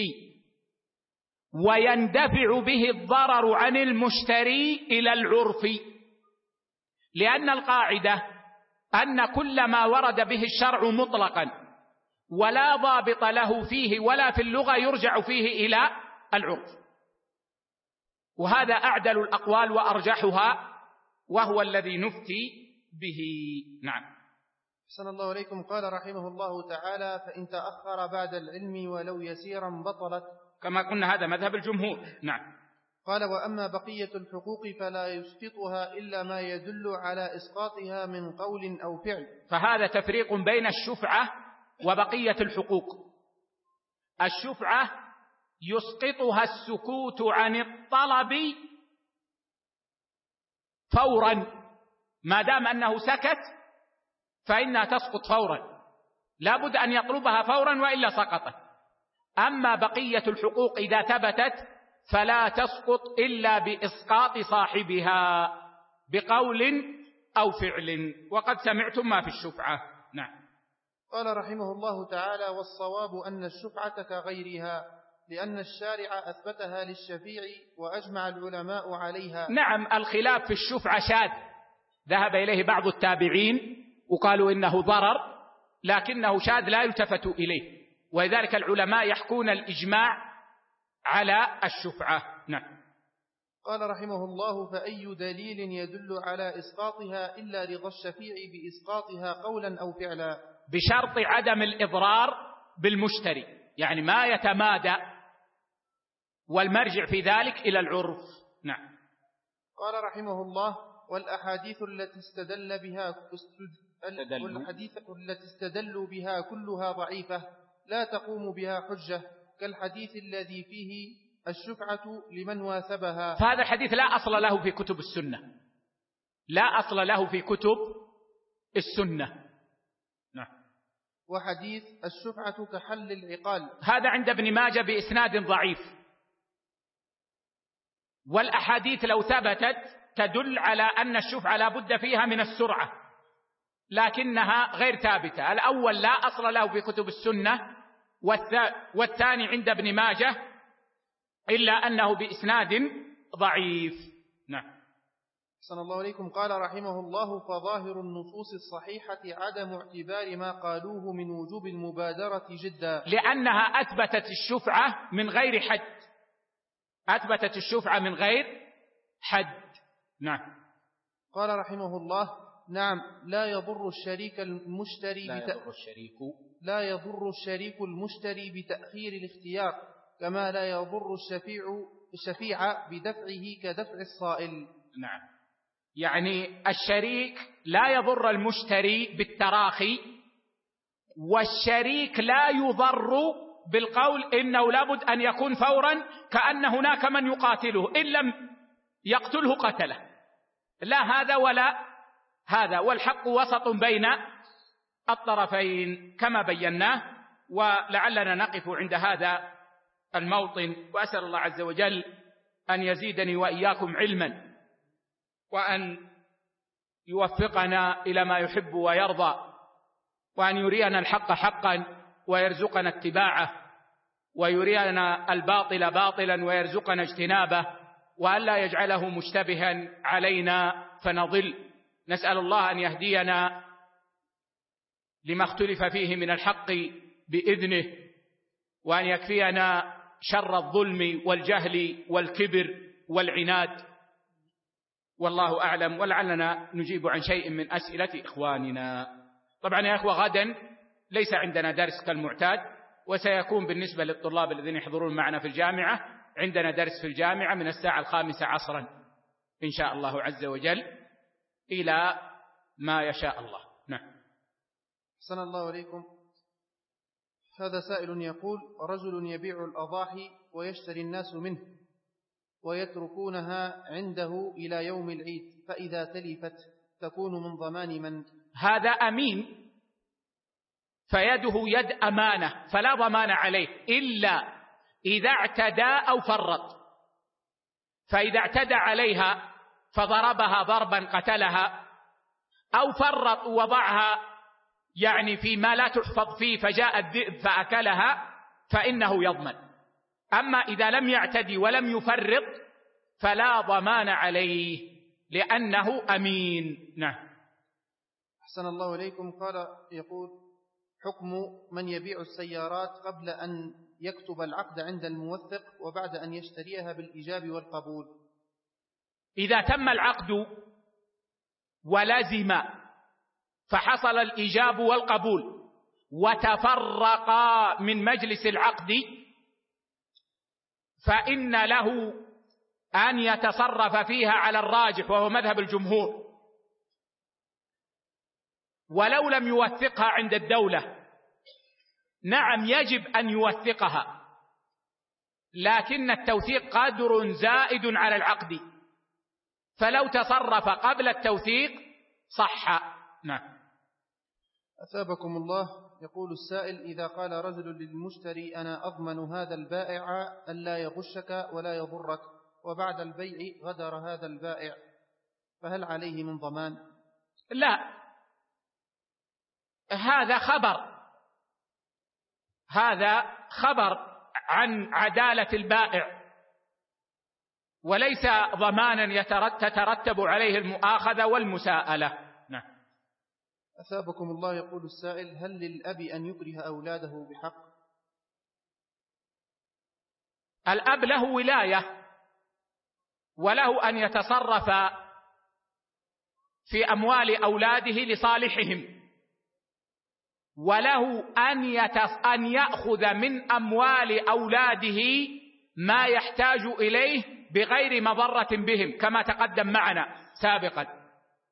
ويندفع به الضرر عن المشتري إلى العرف، لأن القاعدة أن كل ما ورد به الشرع مطلقا ولا ضابط له فيه ولا في اللغة يرجع فيه إلى العرف، وهذا أعدل الأقوال وأرجحها وهو الذي نفتي به. نعم. أحسن الله إليكم. قال رحمه الله تعالى: فإن تأخر بعد العلم ولو يسيرا بطلت، كما قلنا هذا مذهب الجمهور. نعم. قال: وأما بقية الحقوق فلا يسقطها إلا ما يدل على إسقاطها من قول أو فعل. فهذا تفريق بين الشفعة وبقية الحقوق. الشفعة يسقطها السكوت عن الطلب فورا، ما دام أنه سكت فإنها تسقط فورا، لا بد أن يطلبها فورا وإلا سقطت. أما بقية الحقوق إذا ثبتت فلا تسقط إلا بإسقاط صاحبها بقول أو فعل، وقد سمعتم ما في الشفعة. نعم. قال رحمه الله تعالى: والصواب أن الشفعة كغيرها، لأن الشارع أثبتها للشفيع وأجمع العلماء عليها. نعم، الخلاف في الشفعة شاذ، ذهب إليه بعض التابعين وقالوا إنه ضرر، لكنه شاذ لا يلتفت إليه، ولذلك العلماء يحكون الإجماع على الشفعة. نعم. قال رحمه الله: فأي دليل يدل على إسقاطها إلا رضا الشفيع بإسقاطها قولا أو فعلا، بشرط عدم الإضرار بالمشتري، يعني ما يتمادى، والمرجع في ذلك إلى العرف. نعم. قال رحمه الله: والأحاديث التي استدل بها والحديث التي استدلوا بها كلها ضعيفة لا تقوم بها حجة، كالحديث الذي فيه الشفعة لمن واثبها. فهذا الحديث لا أصل له في كتب السنة، لا أصل له في كتب السنة. نعم. وحديث الشفعة كحل العقال، هذا عند ابن ماجه بإسناد ضعيف. والأحاديث لو ثبتت تدل على أن الشفعة لا بد فيها من السرعة، لكنها غير ثابتة. الأول لا أصل له في كتب السنة، والثاني عند ابن ماجه إلا أنه بإسناد ضعيف. نعم. صلى الله عليكم. قال رحمه الله: فظاهر النصوص الصحيحة عدم اعتبار ما قالوه من وجوب المبادرة جدا، لأنها أثبتت الشفعة من غير حد، أثبتت الشفعة من غير حد. نعم. قال رحمه الله: نعم، لا يضر الشريك المشتري لا بت... يضر الشريك لا يضر الشريك المشتري بتأخير الاختيار، كما لا يضر الشفيع الشفيع بدفعه كدفع الصائل. نعم، يعني الشريك لا يضر المشتري بالتراخي، والشريك لا يضر بالقول إنه لابد أن يكون فورا، كأن هناك من يقاتله، إن لم يقتله قتله، لا هذا ولا هذا، والحق وسط بين الطرفين كما بيناه. ولعلنا نقف عند هذا الموطن، وأسأل الله عز وجل أن يزيدني وإياكم علما، وأن يوفقنا إلى ما يحب ويرضى، وأن يرينا الحق حقا ويرزقنا اتباعه، ويرينا الباطل باطلا ويرزقنا اجتنابه، وأن لا يجعله مشتبها علينا فنضل. نسأل الله أن يهدينا لما اختلف فيه من الحق بإذنه، وأن يكفينا شر الظلم والجهل والكبر والعناد، والله أعلم. ولعلنا نجيب عن شيء من أسئلة إخواننا. طبعا يا إخوة، غدا ليس عندنا درس كالمعتاد، وسيكون بالنسبة للطلاب الذين يحضرون معنا في الجامعة عندنا درس في الجامعة من الساعة الخامسة عصرا إن شاء الله عز وجل إلى ما يشاء الله. نعم. أحسن الله عليكم. هذا سائل يقول: رجل يبيع الأضاحي ويشتري الناس منه ويتركونها عنده إلى يوم العيد، فإذا تلفت تكون من ضمان من؟ هذا أمين، فيده يد أمانة، فلا ضمان عليه إلا إذا اعتدى أو فرط. فإذا اعتدى عليها فضربها ضربا قتلها، أو فرط ووضعها يعني فيما لا تحفظ فيه فجاء الذئب فأكلها، فإنه يضمن. أما إذا لم يعتدي ولم يفرط فلا ضمان عليه لأنه أمين. نعم. أحسن الله إليكم. قال يقول: حكم من يبيع السيارات قبل أن يكتب العقد عند الموثق وبعد أن يشتريها بالإيجاب والقبول؟ إذا تم العقد ولزم فحصل الإيجاب والقبول وتفرقا من مجلس العقد، فإن له أن يتصرف فيها على الراجح وهو مذهب الجمهور، ولو لم يوثقها عند الدولة. نعم، يجب أن يوثقها، لكن التوثيق قدر زائد على العقد، فلو تصرف قبل التوثيق صح. نعم. أثابكم الله. يقول السائل: إذا قال رجل للمشتري: أنا أضمن هذا البائع ألا يغشك ولا يضرك، وبعد البيع غدر هذا البائع، فهل عليه من ضمان؟ لا، هذا خبر هذا خبر عن عدالة البائع، وليس ضمانا تترتب عليه المؤاخذة والمساءلة. نعم. أثابكم الله. يقول السائل: هل للأب أن يكره أولاده بحق؟ الأب له ولاية، وله أن يتصرف في أموال أولاده لصالحهم، وله أن, يتص... أن يأخذ من أموال أولاده ما يحتاج إليه بغير مضرة بهم، كما تقدم معنا سابقا.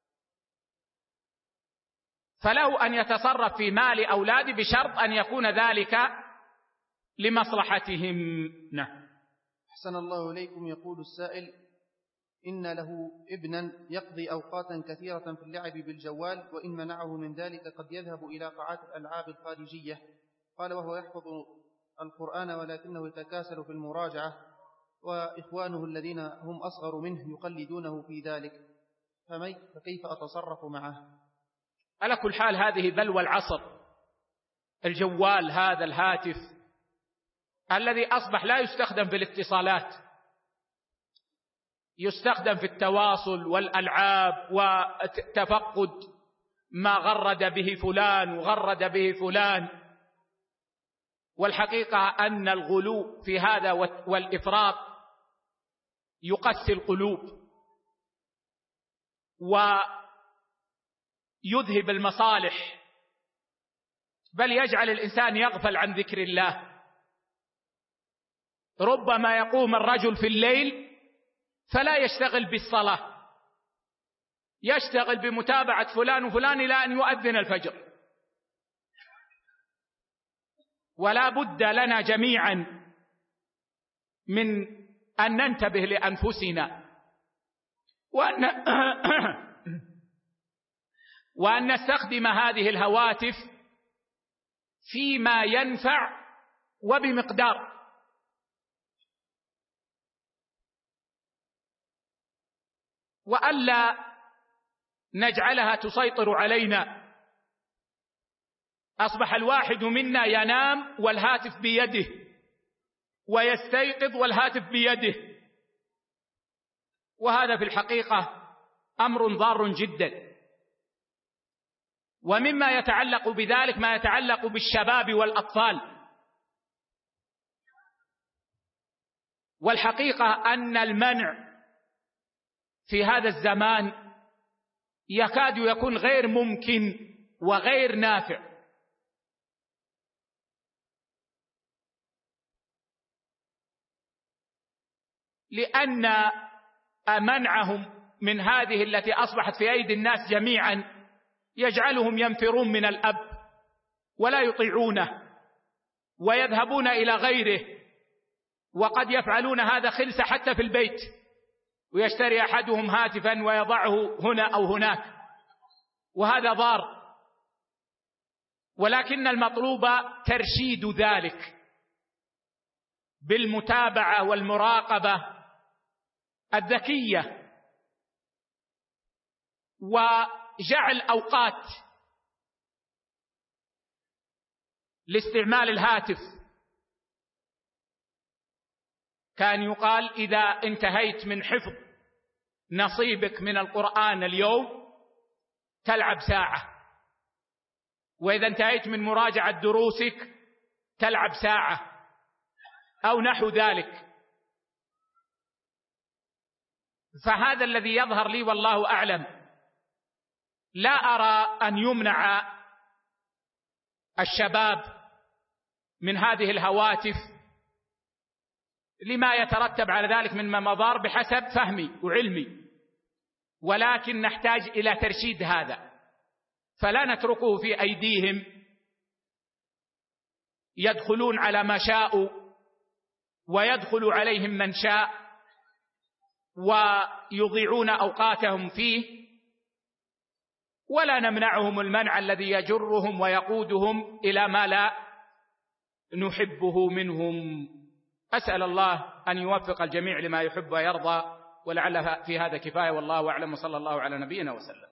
فله أن يتصرف في مال أولاده بشرط أن يكون ذلك لمصلحتهم. نعم. أحسن الله إليكم. يقول السائل: إن له ابنا يقضي أوقاتا كثيرة في اللعب بالجوال، وإن منعه من ذلك قد يذهب إلى قاعات الألعاب الخارجية. قال: وهو يحفظ القرآن ولكنه يتكاسل في المراجعة، وإخوانه الذين هم أصغر منه يقلدونه في ذلك، فكيف أتصرف معه؟ على كل حال هذه بلوى العصر، الجوال هذا الهاتف الذي أصبح لا يستخدم في الاتصالات، يستخدم في التواصل والألعاب وتفقد ما غرد به فلان وغرد به فلان. والحقيقة أن الغلو في هذا والإفراط يقسي القلوب ويذهب المصالح، بل يجعل الإنسان يغفل عن ذكر الله. ربما يقوم الرجل في الليل فلا يشتغل بالصلاة، يشتغل بمتابعة فلان وفلان إلى أن يؤذن الفجر. ولا بد لنا جميعا من أن ننتبه لأنفسنا، وأن, وأن نستخدم هذه الهواتف فيما ينفع وبمقدار. وألا نجعلها تسيطر علينا. أصبح الواحد منا ينام والهاتف بيده، ويستيقظ والهاتف بيده، وهذا في الحقيقة أمر ضار جدا. ومما يتعلق بذلك ما يتعلق بالشباب والأطفال. والحقيقة أن المنع في هذا الزمان يكاد يكون غير ممكن وغير نافع. لأن منعهم من هذه التي أصبحت في أيدي الناس جميعا يجعلهم ينفرون من الأب ولا يطيعونه ويذهبون إلى غيره، وقد يفعلون هذا خلسة حتى في البيت، ويشتري أحدهم هاتفا ويضعه هنا أو هناك، وهذا ضار. ولكن المطلوب ترشيد ذلك بالمتابعة والمراقبة الذكية، وجعل أوقات لاستعمال الهاتف. كان يقال: إذا انتهيت من حفظ نصيبك من القرآن اليوم تلعب ساعة، وإذا انتهيت من مراجعة دروسك تلعب ساعة، أو نحو ذلك. فهذا الذي يظهر لي والله أعلم. لا أرى أن يمنع الشباب من هذه الهواتف لما يترتب على ذلك من مضار بحسب فهمي وعلمي، ولكن نحتاج إلى ترشيد هذا، فلا نتركه في أيديهم يدخلون على ما شاءوا ويدخل عليهم من شاء، ويضيعون أوقاتهم فيه، ولا نمنعهم المنع الذي يجرهم ويقودهم إلى ما لا نحبه منهم. أسأل الله أن يوفق الجميع لما يحب ويرضى، ولعل في هذا كفاية، والله أعلم، وصلى الله على نبينا وسلم.